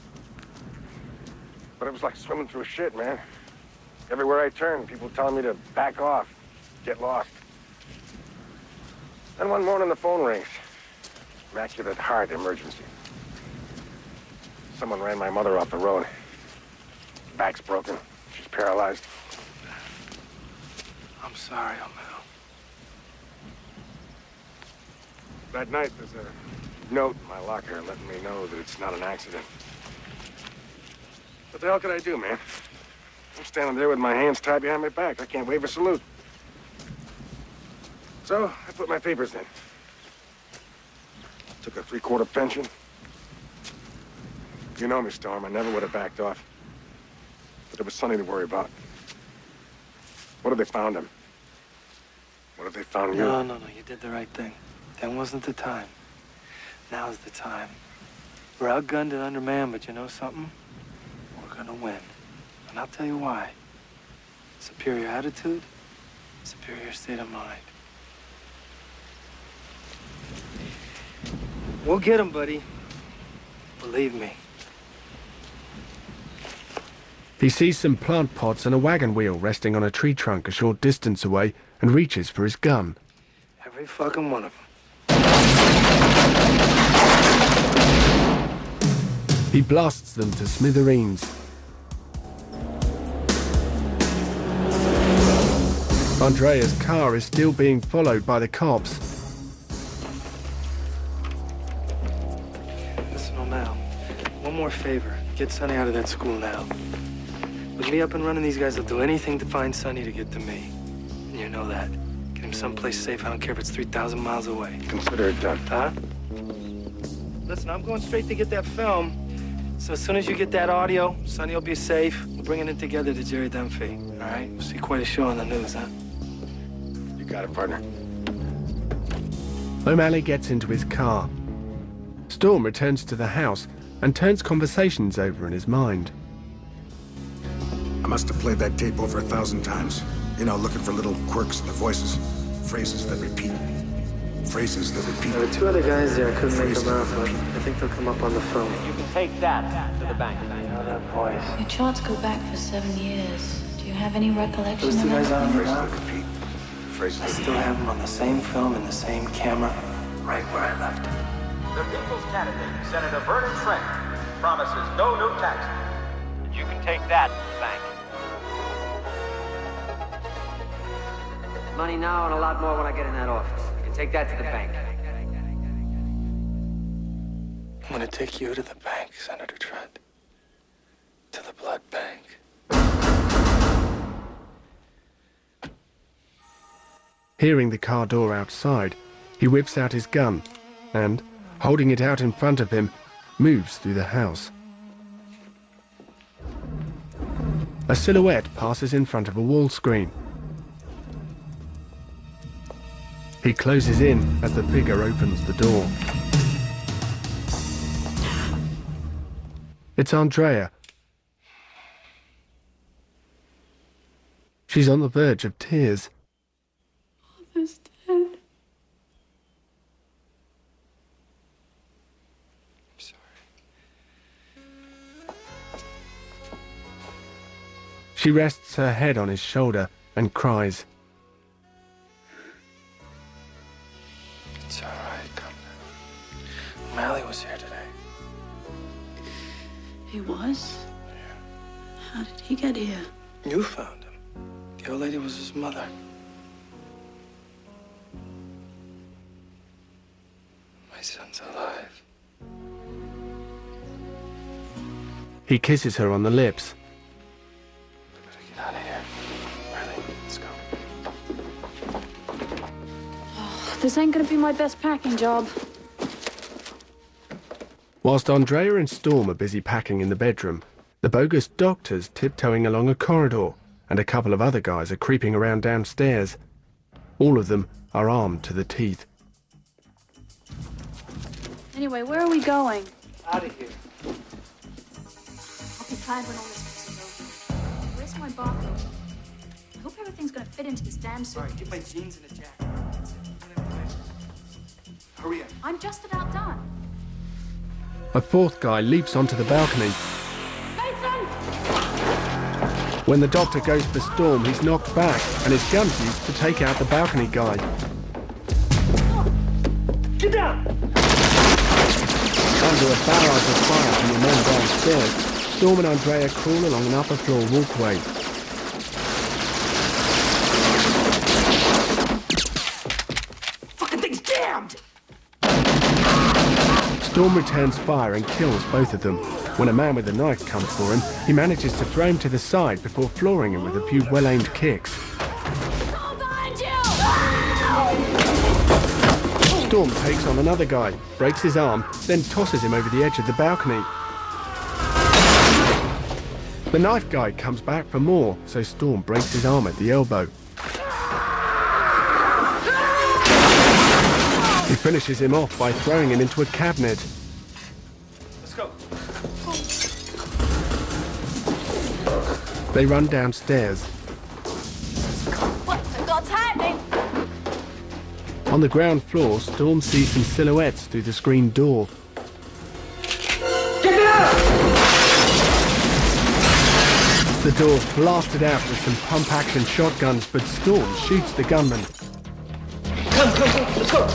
But it was like swimming through shit, man. Everywhere I turned, people telling me to back off, get lost. Then one morning the phone rings. Immaculate heart emergency. Someone ran my mother off the road. Back's broken. She's paralyzed.
I'm sorry, O'Malley.
That night, there's a note in my locker letting me know that it's not an accident. What the hell could I do, man? I'm standing there with my hands tied behind my back. I can't wave a salute. So, I put my papers in. Took a three-quarter pension. You know me, Storm. I never would have backed off. But there was Sonny to worry about. What if they found him? What if they found you?
No, no, no. You did the right thing. Then wasn't the time. Now's the time. We're outgunned and undermanned, but you know something? We're gonna win. And I'll tell you why. Superior attitude, superior state of mind. We'll get him, buddy. Believe me.
He sees some plant pots and a wagon wheel resting on a tree trunk a short distance away and reaches for his gun.
Every fucking one of them.
He blasts them to smithereens. Andrea's car is still being followed by the cops.
Listen, O'Malley, one more favor. Get Sonny out of that school now. With me up and running, these guys will do anything to find Sonny to get to me. And you know that. Get him someplace safe. I don't care if it's three thousand miles away.
Consider it done.
Huh? Listen, I'm going straight to get that film. So as soon as you get that audio, Sonny will be safe. We're bringing it together to Jerry Dunphy. All right? We'll see quite a show on the news, huh?
You got it, partner.
O'Malley gets into his car. Storm returns to the house and turns conversations over in his mind.
I must have played that tape over a thousand times. You know, looking for little quirks in the voices. Phrases that repeat. Phrases that repeat.
There were two other guys there. I couldn't make them out, but I think they'll come up on the phone.
You can take that to the bank.
I know that voice.
Your charts go back for seven years. Do you have any recollection
Those
of
two guys
that?
on
Phrases that repeat. Phrases
I
that
still have them on the same film in the same camera, right where I left it.
The people's candidate, Senator Vernon Trent, promises no new taxes.
You can take that to the bank. Money now and a lot more when I get in that office. You can take that to the bank.
I'm gonna take you to the bank, Senator Trent. To the blood bank.
Hearing the car door outside, he whips out his gun and, holding it out in front of him, moves through the house. A silhouette passes in front of a wall screen. He closes in as the figure opens the door. It's Andrea. She's on the verge of tears.
Father's dead.
I'm sorry.
She rests her head on his shoulder and cries.
It's all right. Come now. O'Malley was here today.
He was? How did he get here?
You found him. The old lady was his mother.
It's alive. He kisses her on the lips.
Get out of here. Riley, let's go.
Oh, this ain't gonna be my best packing job.
Whilst Andrea and Storm are busy packing in the bedroom, the bogus doctor's tiptoeing along a corridor, and a couple of other guys are creeping around downstairs. All of them are armed to the teeth.
Anyway, where are we going?
Out of here.
I'll be glad when all this mess is over. Where's my bathrobe? I hope everything's gonna fit into this damn suit.
All right, get my jeans and a jacket. Hurry up.
I'm just about done.
A fourth guy leaps onto the balcony.
Mason!
When the doctor goes for Storm, he's knocked back, and his gun's used to take out the balcony guy.
Get down!
Under a barrage of fire from the men downstairs, Storm and Andrea crawl along an upper floor walkway.
Fucking thing's jammed!
Storm returns fire and kills both of them. When a man with a knife comes for him, he manages to throw him to the side before flooring him with a few well-aimed kicks. Storm takes on another guy, breaks his arm, then tosses him over the edge of the balcony. The knife guy comes back for more, so Storm breaks his arm at the elbow. He finishes him off by throwing him into a cabinet.
Let's go.
They run downstairs.
What the God's happening?
On the ground floor, Storm sees some silhouettes through the screen door.
Get out!
The door's blasted out with some pump-action shotguns, but Storm shoots the gunman.
Come, come, come, let's go!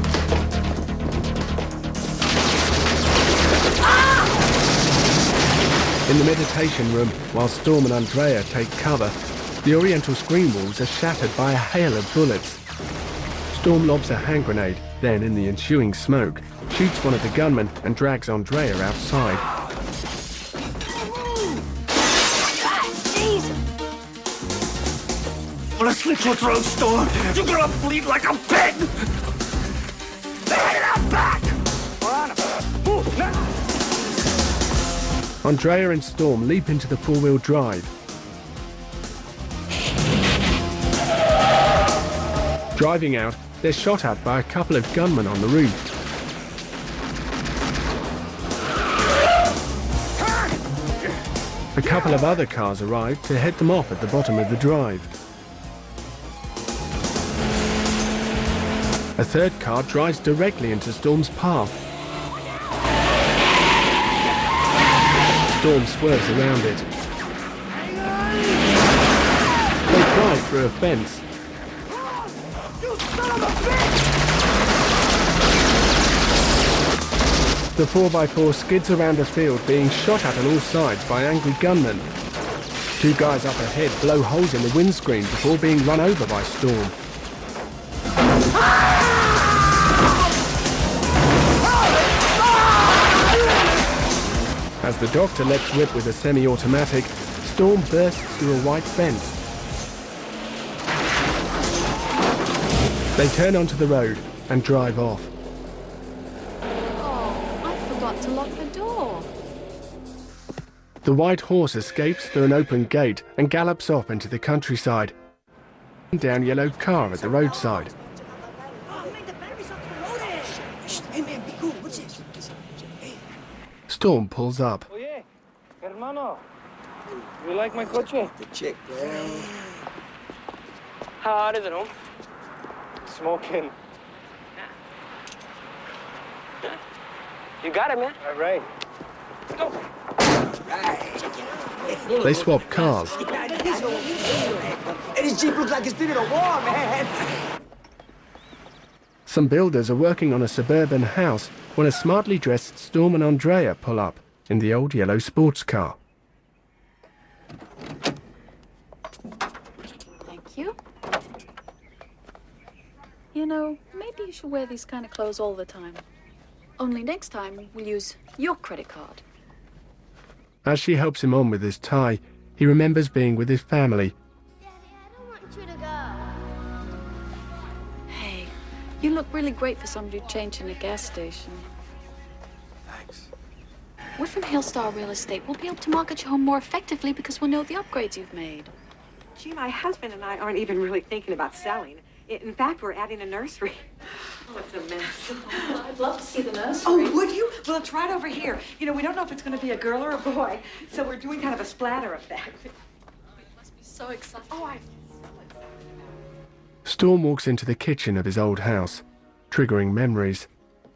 In the meditation room, while Storm and Andrea take cover, the Oriental screen walls are shattered by a hail of bullets. Storm lobs a hand grenade, then, in the ensuing smoke, shoots one of the gunmen and drags Andrea outside.
Wanna slit your throat, Storm? You're gonna bleed like a pig! They're headed out back! We're on him. Move, now!
Andrea and Storm leap into the four-wheel drive. Driving out, they're shot at by a couple of gunmen on the roof. A couple of other cars arrive to head them off at the bottom of the drive. A third car drives directly into Storm's path. Storm swerves around it. They drive through a fence. The four by four skids around a field, being shot at on all sides by angry gunmen. Two guys up ahead blow holes in the windscreen before being run over by Storm. As the doctor lets rip with a semi-automatic, Storm bursts through a white fence. They turn onto the road and drive off.
Oh, I forgot to lock the door.
The white horse escapes through an open gate and gallops off into the countryside. Down yellow car at the roadside.
Hey, man, be cool. What's this? Hey.
Storm pulls up.
Oye, hermano. You like my coche?
The chick, man.
How hot is it, home? Smoking. You got it, man. All right. Go.
They swap cars.
This Jeep looks like it's been in a war, man.
Some builders are working on a suburban house when a smartly dressed Storm and Andrea pull up in the old yellow sports car.
Thank you. You know, maybe you should wear these kind of clothes all the time. Only next time we'll use your credit card.
As she helps him on with his tie, he remembers being with his family.
Hey, you look really great for somebody who changed in a gas station.
Thanks.
We're from Hillstar Real Estate. We'll be able to market your home more effectively because we'll know the upgrades you've made.
Gee, my husband and I aren't even really thinking about selling. In fact, we're adding a nursery. Oh, it's a mess.
Oh, I'd love to see the nursery.
Oh, would you? Well, it's right over here. You know, we don't know if it's going to be a girl or a boy, so we're doing kind of a splatter effect.
It must be so exciting.
Oh, I...
Storm walks into the kitchen of his old house, triggering memories.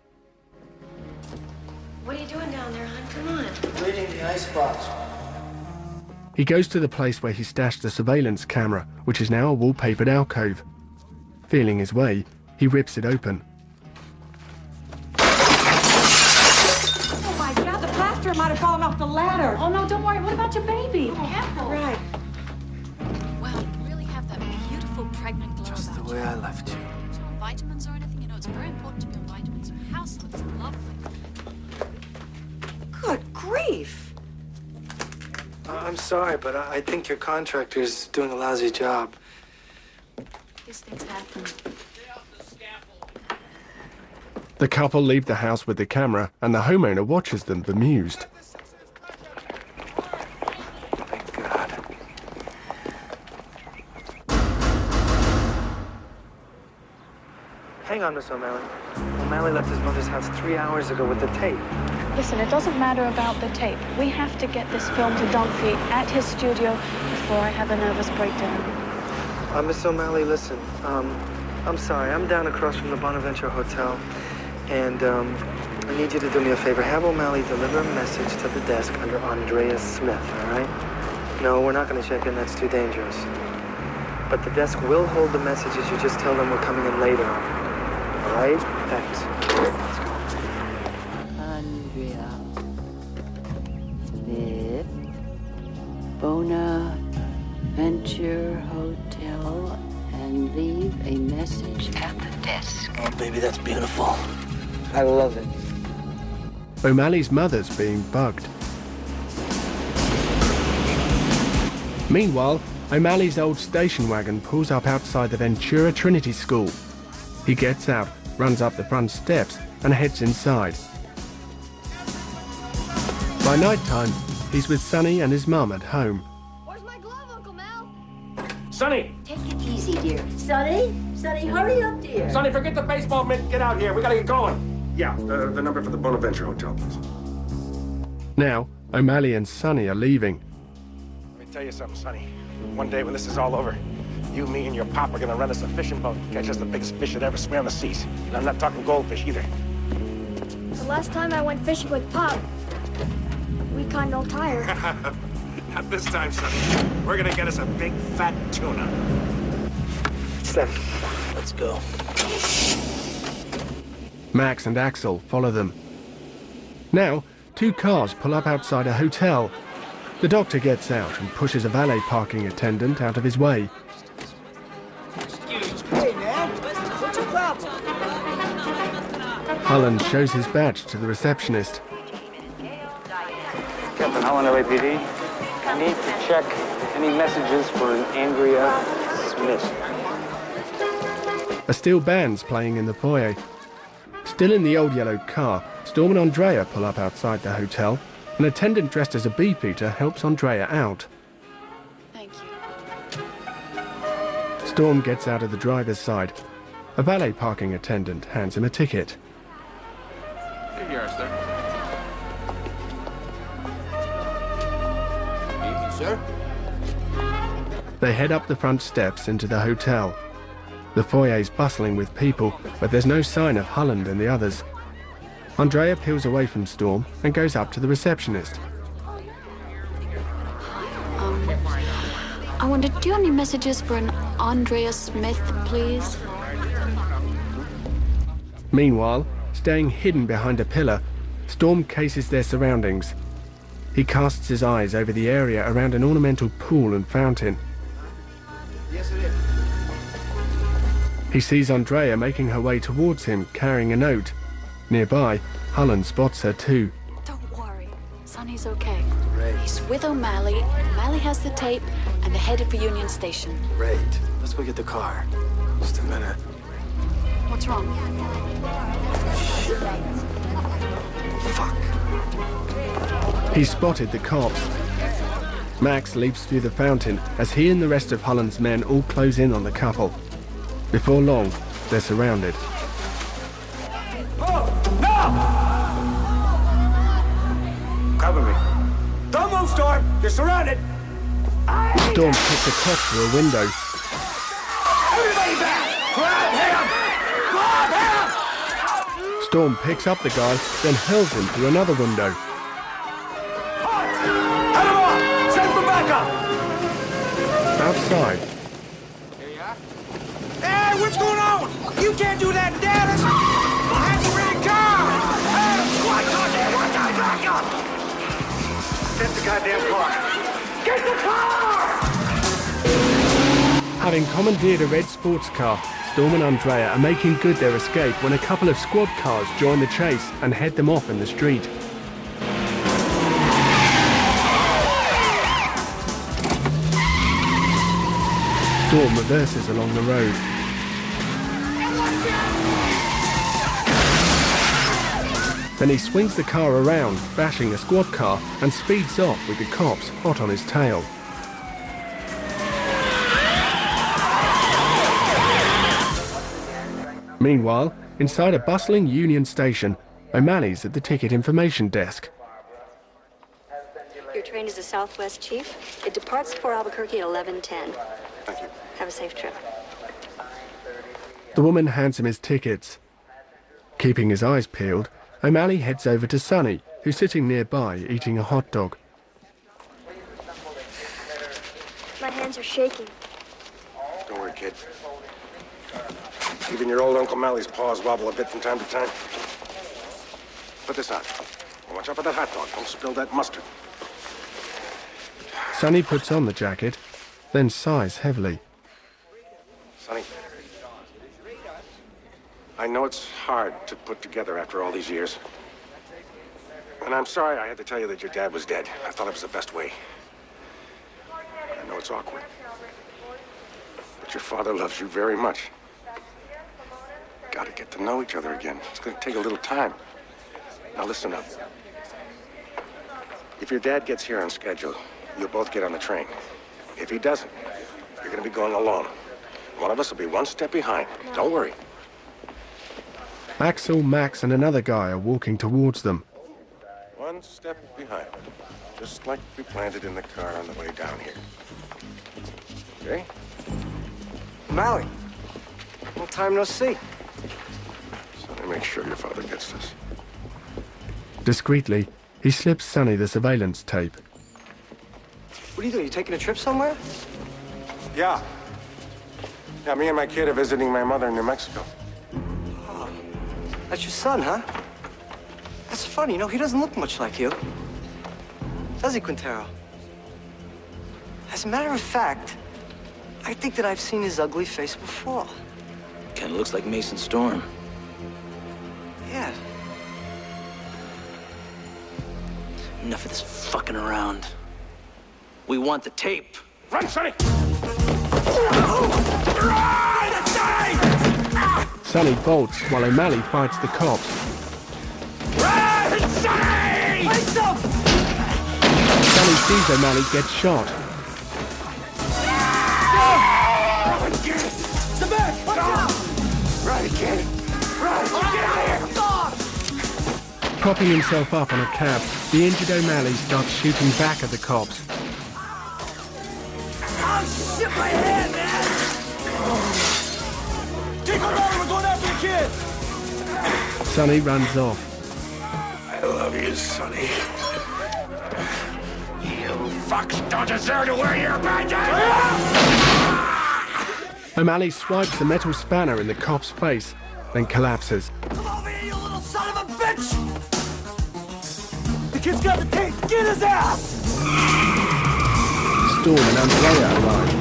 What are you doing down there, hon? Come on.
Reading the icebox.
He goes to the place where he stashed the surveillance camera, which is now a wallpapered alcove. Feeling his way, he rips it open.
Oh, my God, the plaster might have fallen off the ladder.
Oh, no, don't worry. What about your baby?
Oh,
Careful.
Right.
Well, you really have that beautiful pregnant glow
Just the
about
way
you.
I left you.
So on vitamins or anything? You know, it's very important to be on vitamins. Your house looks lovely.
Good grief.
Uh, I'm sorry, but I, I think your contractor's doing a lousy job.
These things happen.
The couple leave the house with the camera, and the homeowner watches them, bemused.
Thank God. Hang on, Miss O'Malley. O'Malley left his mother's house three hours ago with the tape.
Listen, it doesn't matter about the tape. We have to get this film to Dunphy at his studio before I have a nervous breakdown.
Uh, Miss O'Malley, listen. Um, I'm sorry. I'm down across from the Bonaventure Hotel, and um, I need you to do me a favor. Have O'Malley deliver a message to the desk under Andrea Smith, all right? No, we're not going to check in. That's too dangerous. But the desk will hold the messages. You just tell them we're coming in later. All right? Thanks. Let's go.
Andrea Smith, Bonaventure Hotel, and leave a message at the desk.
Oh, baby, that's beautiful. I love it.
O'Malley's mother's being bugged. Meanwhile, O'Malley's old station wagon pulls up outside the Ventura Trinity School. He gets out, runs up the front steps, and heads inside. By night time, he's with Sonny and his mum at home.
Where's my glove, Uncle Mel?
Sonny!
Take it easy, dear. Sonny? Sonny, hurry up, dear.
Sonny, forget the baseball mitt. Get out here. We gotta get going. Yeah, the, the number for the Bonaventure Hotel, please.
Now, O'Malley and Sonny are leaving.
Let me tell you something, Sonny. One day when this is all over, you, me, and your pop are gonna rent us a fishing boat and catch us the biggest fish that ever swam the seas. And I'm not talking goldfish either.
The last time I went fishing with Pop, we caught no tire.
Not this time, Sonny. We're gonna get us a big, fat tuna.
It's them. Let's go.
Max and Axel follow them. Now, two cars pull up outside a hotel. The doctor gets out and pushes a valet parking attendant out of his way.
Hey, man. What's your problem?
Holland shows his badge to the receptionist.
Captain Holland, L A P D. I need to check any messages for an Andrea Smith.
A steel band's playing in the foyer. Still in the old yellow car, Storm and Andrea pull up outside the hotel. An attendant dressed as a beefeater helps Andrea out.
Thank you.
Storm gets out of the driver's side. A valet parking attendant hands him a ticket.
Here you are, sir. Evening, sir.
They head up the front steps into the hotel. The foyer's bustling with people, but there's no sign of Holland and the others. Andrea peels away from Storm and goes up to the receptionist.
Um, I wonder, do you have any messages for an Andrea Smith, please?
Meanwhile, staying hidden behind a pillar, Storm cases their surroundings. He casts his eyes over the area around an ornamental pool and fountain.
Yes, it is.
He sees Andrea making her way towards him, carrying a note. Nearby, Hullen spots her too.
Don't worry. Sonny's okay.
Great.
He's with O'Malley. O'Malley has the tape, and they're headed for Union Station.
Great. Let's go get the car. Just a minute.
What's wrong?
Shit. Fuck.
He spotted the cops. Max leaps through the fountain as he and the rest of Hullen's men all close in on the couple. Before long, they're surrounded.
Oh, no!
Cover me.
Don't move, Storm! You're surrounded!
Storm kicks a cop through a window.
Everybody back! Grab him! Grab him!
Storm picks up the guy, then hurls him through another window.
Cut him off! Send for backup!
Outside,
Hey, what's going on? You can't do that, Dallas! I'll have you in a car! Hey, what's on there? What's on backup? Get the goddamn car! Get the car!
having commandeered a red sports car, Storm and Andrea are making good their escape when a couple of squad cars join the chase and head them off in the street. Storm reverses along the road. Then he swings the car around, bashing a squad car, and speeds off with the cops hot on his tail. Meanwhile, inside a bustling Union Station, O'Malley's at the ticket information desk.
Your train is the Southwest, Chief. It departs for Albuquerque at eleven ten.
Thank you.
Have a safe trip.
The woman hands him his tickets. Keeping his eyes peeled, O'Malley heads over to Sonny, who's sitting nearby eating a hot dog.
My hands are shaking.
Don't worry, kid. Even your old Uncle Mally's paws wobble a bit from time to time. Put this on. And watch out for that hot dog. Don't spill that mustard.
Sonny puts on the jacket, then sighs heavily.
Sonny, I know it's hard to put together after all these years. And I'm sorry I had to tell you that your dad was dead. I thought it was the best way. I know it's awkward. But your father loves you very much. Gotta get to know each other again. It's gonna take a little time. Now listen up. If your dad gets here on schedule, you'll both get on the train. If he doesn't, you're gonna be going alone. One of us will be one step behind. Don't worry.
Axel, Max, and another guy are walking towards them.
One step behind. Just like we planned it in the car on the way down here. Okay?
Mally, long time no see.
So make sure your father gets this.
Discreetly, he slips Sonny the surveillance tape.
What are you doing? You taking a trip somewhere?
Yeah. Yeah, me and my kid are visiting my mother in New Mexico.
Oh, that's your son, huh? That's funny, you know, he doesn't look much like you. Does he, Quintero? As a matter of fact, I think that I've seen his ugly face before.
Kinda looks like Mason Storm.
Yeah.
Enough of this fucking around. We want the tape.
Run, Sonny!
Sonny bolts while O'Malley fights the cops.
Run, Sonny! Wait up!
Sonny sees O'Malley get shot.
The back! Watch out!
Run, kid! Run! Get out of here!
Propping himself up on a cab, the injured O'Malley starts shooting back at the cops.
Oh, shit, my head, man! Keep on going, we're going after the kid!
Sonny runs off.
I love you, Sonny. You fucks don't deserve to wear your bandage!
O'Malley swipes the metal spanner in the cop's face, then collapses.
Come over here, you little son of a bitch! The kid's got the tape! Get his ass!
Storm and Andrea arrive.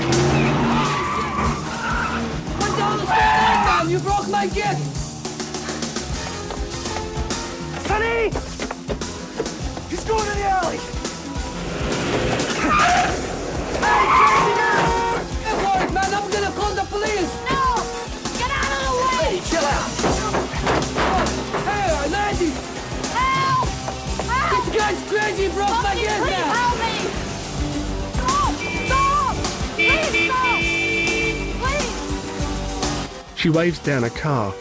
One down the stairs, man! You broke my gift! Son Sonny! He's going to the alley! Hey, crazy man! Edward, man, I'm gonna call the police!
No! Get out of the way!
Hey, chill out! Hey, Landy!
Help! Help!
This guy's crazy, bro!
Mommy,
Like this
please
now!
help me! Stop! Stop! Please stop! Please!
She waves down a car.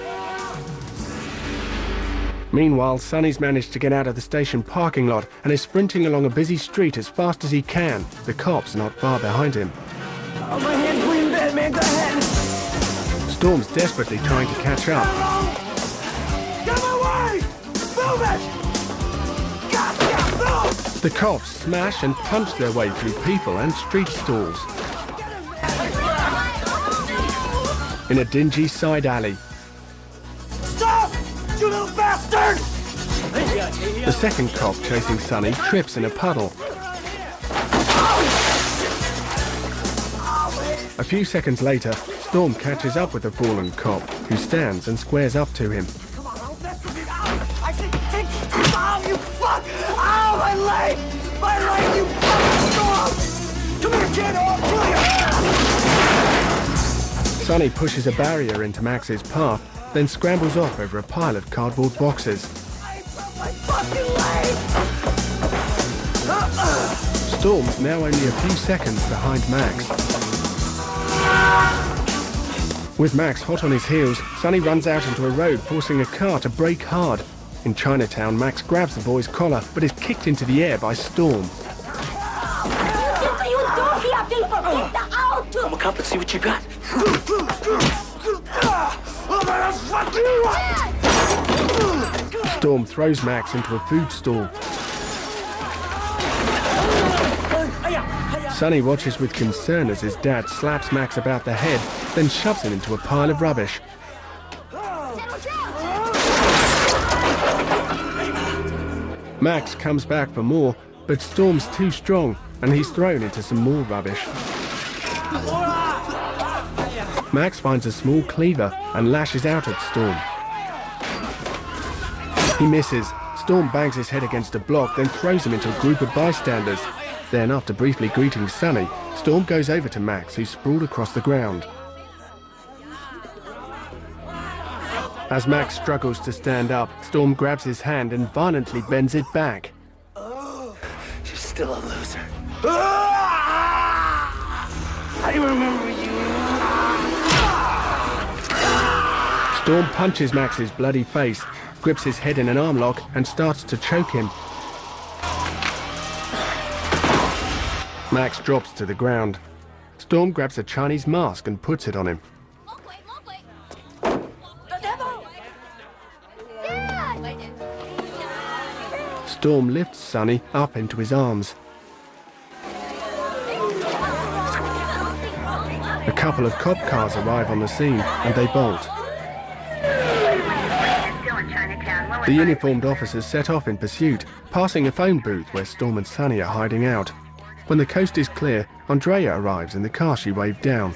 Meanwhile, Sonny's managed to get out of the station parking lot and is sprinting along a busy street as fast as he can, the cops not far behind him.
Oh, my hand's bleeding bad, man. Go ahead.
Storm's desperately trying to catch up.
Get my way! Move it! God, God, no!
The cops smash and punch their way through people and street stalls. In a dingy side alley,
Stop! You little bastard!
the second cop chasing Sonny trips in a puddle. A few seconds later, Storm catches up with the fallen cop, who stands and squares up to him.
Come on, I'll mess with you. Ow! I said, take... Ow, you fuck! Ow, my leg! My leg, you fucking storm! Come here, kid, or I'll kill you!
Sonny pushes a barrier into Max's path, then scrambles off over a pile of cardboard boxes.
I broke my fucking leg! Uh-uh.
Storm's now only a few seconds behind Max. With Max hot on his heels, Sonny runs out into a road, forcing a car to brake hard. In Chinatown, Max grabs the boy's collar, but is kicked into the air by Storm.
What do you do here, people? Get out!
I'm a cop and see what you got.
Storm throws Max into a food stall. Sonny watches with concern as his dad slaps Max about the head, then shoves him into a pile of rubbish. Max comes back for more, but Storm's too strong, and he's thrown into some more rubbish. Max finds a small cleaver and lashes out at Storm. He misses. Storm bangs his head against a block, then throws him into a group of bystanders. Then, after briefly greeting Sonny, Storm goes over to Max, who's sprawled across the ground. As Max struggles to stand up, Storm grabs his hand and violently bends it back.
Oh, you're still a loser. I remember you.
Storm punches Max's bloody face, grips his head in an arm lock, and starts to choke him. Max drops to the ground. Storm grabs a Chinese mask and puts it on him. Storm lifts Sonny up into his arms. A couple of cop cars arrive on the scene and they bolt. The uniformed officers set off in pursuit, passing a phone booth where Storm and Sonny are hiding out. When the coast is clear, Andrea arrives in the car she waved down.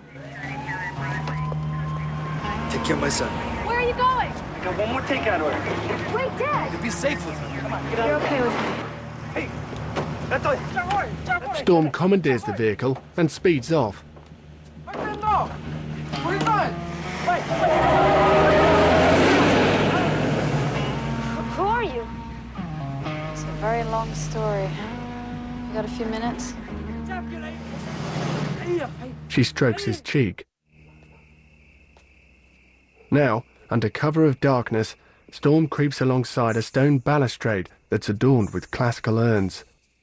Take care of my son.
Where are you going?
I got one more takeout order.
Wait, Dad!
You'll be safe with me.
Come on, get out.
You're okay with me.
Hey, that's all. Start worrying, start worrying.
Storm commandeers the vehicle and speeds off.
I said no. Where are you going? Wait,
Who are you? It's a very long story. You got a few minutes?
She strokes his cheek. Now, under cover of darkness, Storm creeps alongside a stone balustrade that's adorned with classical urns.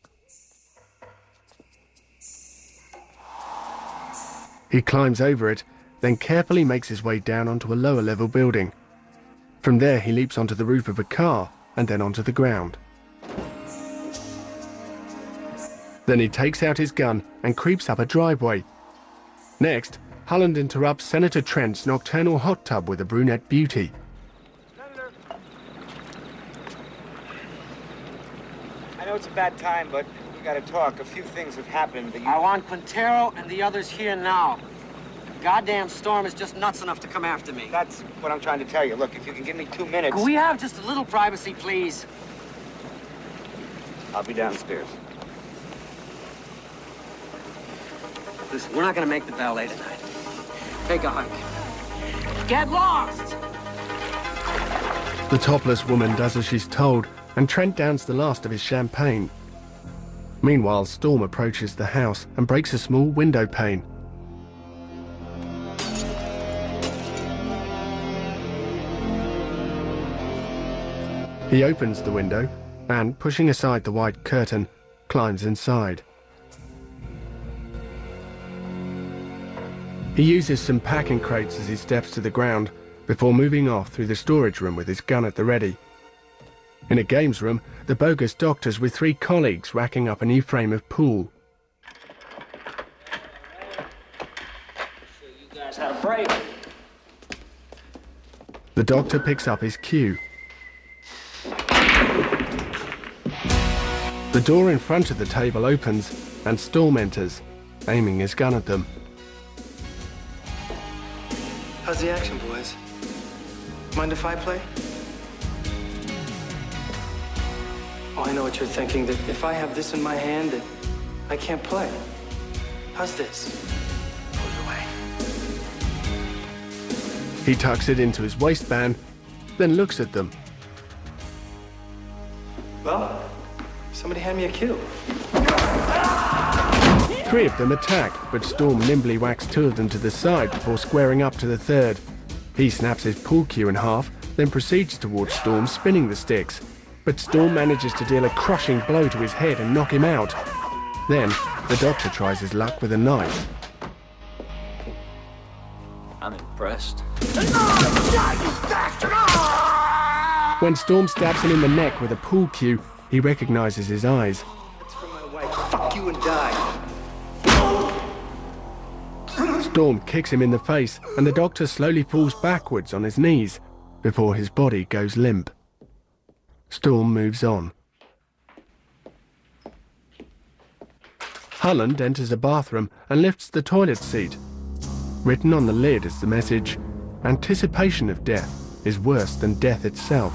He climbs over it, then carefully makes his way down onto a lower level building. From there he leaps onto the roof of a car and then onto the ground. Then he takes out his gun and creeps up a driveway. Next, Holland interrupts Senator Trent's nocturnal hot tub with a brunette beauty.
Senator. I know it's a bad time, but we gotta talk. A few things have happened that you...
I want Quintero and the others here now. Goddamn Storm is just nuts enough to come after me.
That's what I'm trying to tell you. Look, if you can give me two minutes...
Can we have just a little privacy, please?
I'll be downstairs.
Listen, we're not gonna make the ballet tonight. Take a hike. Get lost!
The topless woman does as she's told, and Trent downs the last of his champagne. Meanwhile, Storm approaches the house and breaks a small window pane. He opens the window and, pushing aside the white curtain, climbs inside. He uses some packing crates as he steps to the ground before moving off through the storage room with his gun at the ready. In a games room, the bogus doctor's with three colleagues racking up a new frame of pool.
So you guys had a break.
The doctor picks up his cue. The door in front of the table opens and Storm enters, aiming his gun at them.
How's the action, boys? Mind if I play? Oh, I know what you're thinking, that if I have this in my hand, that I can't play. How's this? Put it away.
He tucks it into his waistband, then looks at them.
Well, somebody hand me a cue.
Three of them attack, but Storm nimbly whacks two of them to the side before squaring up to the third. He snaps his pool cue in half, then proceeds towards Storm, spinning the sticks. But Storm manages to deal a crushing blow to his head and knock him out. Then, the doctor tries his luck with a knife.
I'm impressed.
When Storm stabs him in the neck with a pool cue, he recognizes his eyes.
That's for my wife. Fuck you and die.
Storm kicks him in the face, and the doctor slowly falls backwards on his knees before his body goes limp. Storm moves on. Holland enters a bathroom and lifts the toilet seat. Written on the lid is the message, "Anticipation of death is worse than death itself."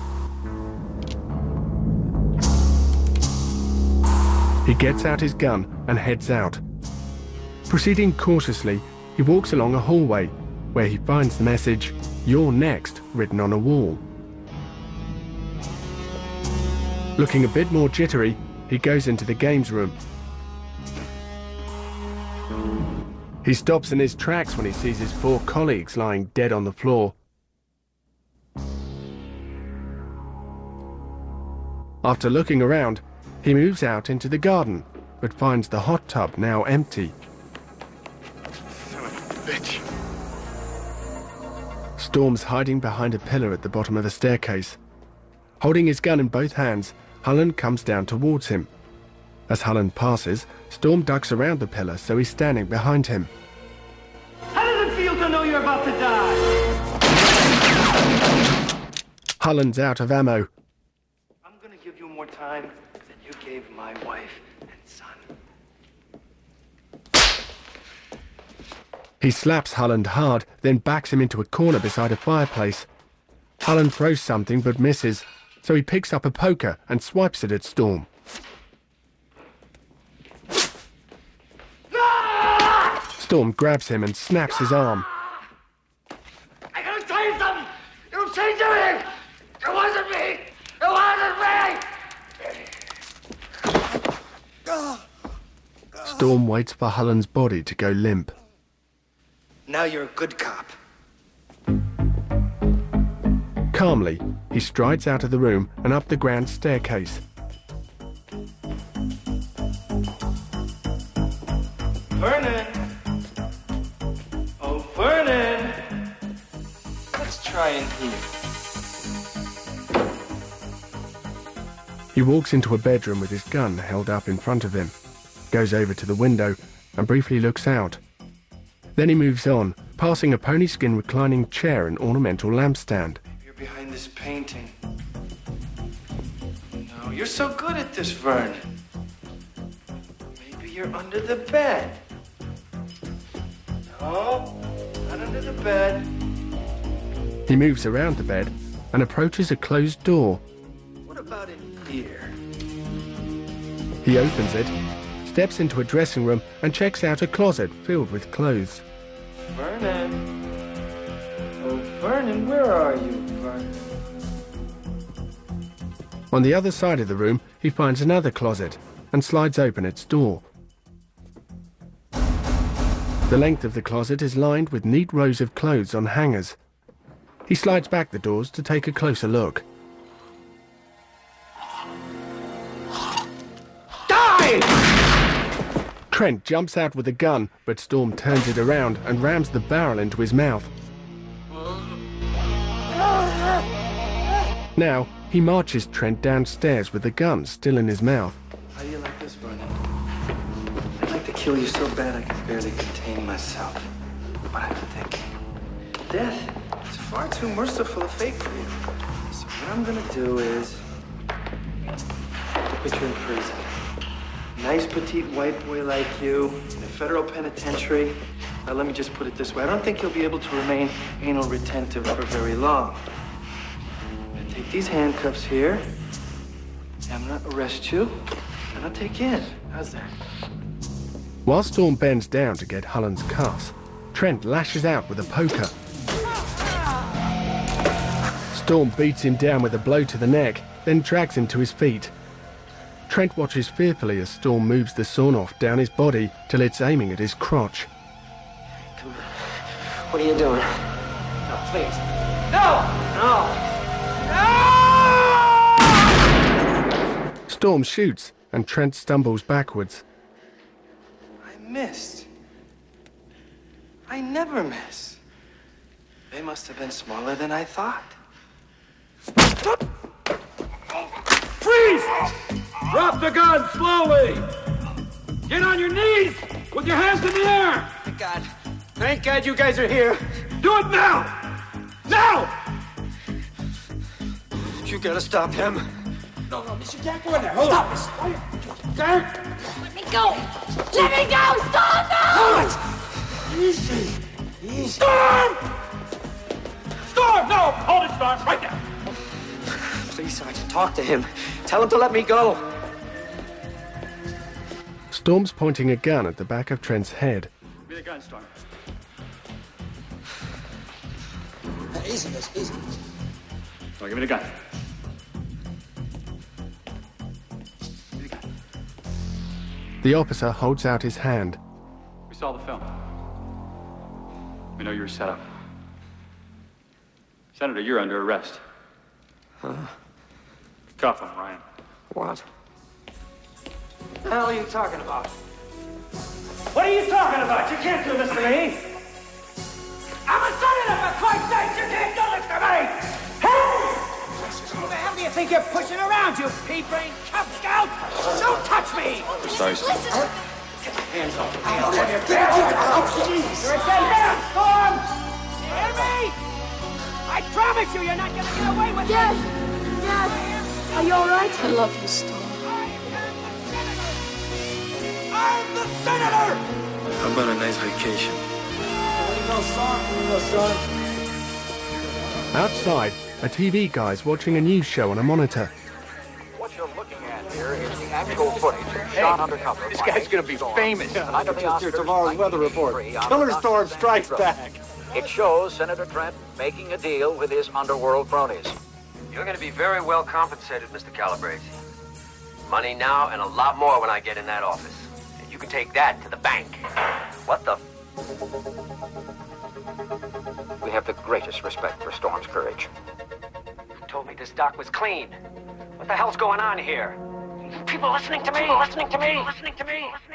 He gets out his gun and heads out. Proceeding cautiously, he walks along a hallway where he finds the message, "You're next," written on a wall. Looking a bit more jittery, he goes into the games room. He stops in his tracks when he sees his four colleagues lying dead on the floor. After looking around, he moves out into the garden, but finds the hot tub now empty.
Son of a bitch.
Storm's hiding behind a pillar at the bottom of a staircase. Holding his gun in both hands, Holland comes down towards him. As Holland passes, Storm ducks around the pillar so he's standing behind him.
How does it feel to know you're about to die?
Holland's out of ammo.
I'm gonna give you more time than you gave my wife and son.
He slaps Holland hard, then backs him into a corner beside a fireplace. Holland throws something but misses, so he picks up a poker and swipes it at Storm. Storm grabs him and snaps his arm.
I gotta tell you something! It'll change everything! It wasn't me! It wasn't me!
Storm waits for Holland's body to go limp.
Now you're a good cop.
Calmly, he strides out of the room and up the grand staircase.
Vernon! Oh, Vernon! Let's try in here.
He walks into a bedroom with his gun held up in front of him, goes over to the window and briefly looks out. Then he moves on, passing a pony skin reclining chair and ornamental lampstand.
You're behind this painting. No, you're so good at this, Vern. Maybe you're under the bed. No? Not under the bed.
He moves around the bed and approaches a closed door.
What about in here?
He opens it, steps into a dressing room and checks out a closet filled with clothes.
Vernon. Oh, Vernon, where are you, Vernon?
On the other side of the room, he finds another closet and slides open its door. The length of the closet is lined with neat rows of clothes on hangers. He slides back the doors to take a closer look.
Die!
Trent jumps out with a gun, but Storm turns it around and rams the barrel into his mouth. Now, he marches Trent downstairs with the gun still in his mouth.
How do you like this, Vernon? I'd like to kill you so bad I can barely contain myself. But I've been thinking, death is far too merciful a fate for you. So what I'm gonna do is put you in prison. Nice petite white boy like you in a federal penitentiary. Now let me just put it this way. I don't think you'll be able to remain anal retentive for very long. I'm gonna take these handcuffs here. I'm gonna arrest you, and I'll take you in. How's that?
While Storm bends down to get Hullen's cuffs, Trent lashes out with a poker. Storm beats him down with a blow to the neck, then drags him to his feet. Trent watches fearfully as Storm moves the sawn-off down his body till it's aiming at his crotch.
Come on. What are you doing? No, please. No! No! No!
Storm shoots, and Trent stumbles backwards.
I missed. I never miss. They must have been smaller than I thought.
Freeze! Drop the gun slowly! Get on your knees with your hands in the air!
Thank God. Thank God you guys are here.
Do it now! Now!
You gotta stop him.
No, no, you can't go in there. Hold Stop on.
Stop.
Let me go! Let me go! Stop now!
Hold it! Easy. Easy.
Storm! Storm! No! Hold it, Storm. Right now.
Please, Sergeant, talk to him. Tell him to let me go.
Storm's pointing a gun at the back of Trent's head.
Give me the gun, Storm.
Easy, miss, easy.
No, give me the gun.
The officer holds out his hand.
We saw the film. We know you were set up. Senator, you're under arrest.
Huh?
Cuff him, Ryan.
What? What the hell are you talking about? What are you talking about? You can't do this to me. I'm a senator, for Christ's sake! You can't do this to me! Hey! Who the hell do you think you're pushing around, you pea-brained Cub Scout? Don't touch me!
Precisely.
Get your hands off me. Hands off me. You're a dead man, Storm! You hear me? I promise you, you're not gonna get away with
Dad!
this!
Dad! Are you alright?
I love you, Storm.
I'm the senator!
How about a nice vacation?
Where you go, Storm? Where you go, Storm?
Outside, a T V guy's watching a news show on a monitor.
What you're looking at here is the actual footage shot undercover.
This guy's gonna be famous.
Under the Oscars,
tomorrow's weather report.
nineteen eighty-three
Killer
on
Storm
Disney
strikes
Plus.
back.
It shows Senator Trent making a deal with his underworld cronies.
You're going to be very well compensated, Mister Calabrese. Money now and a lot more when I get in that office. And you can take that to the bank. What the...
We have the greatest respect for Storm's courage.
You told me this dock was clean. What the hell's going on here? People listening to me? People listening to me? Listening to me?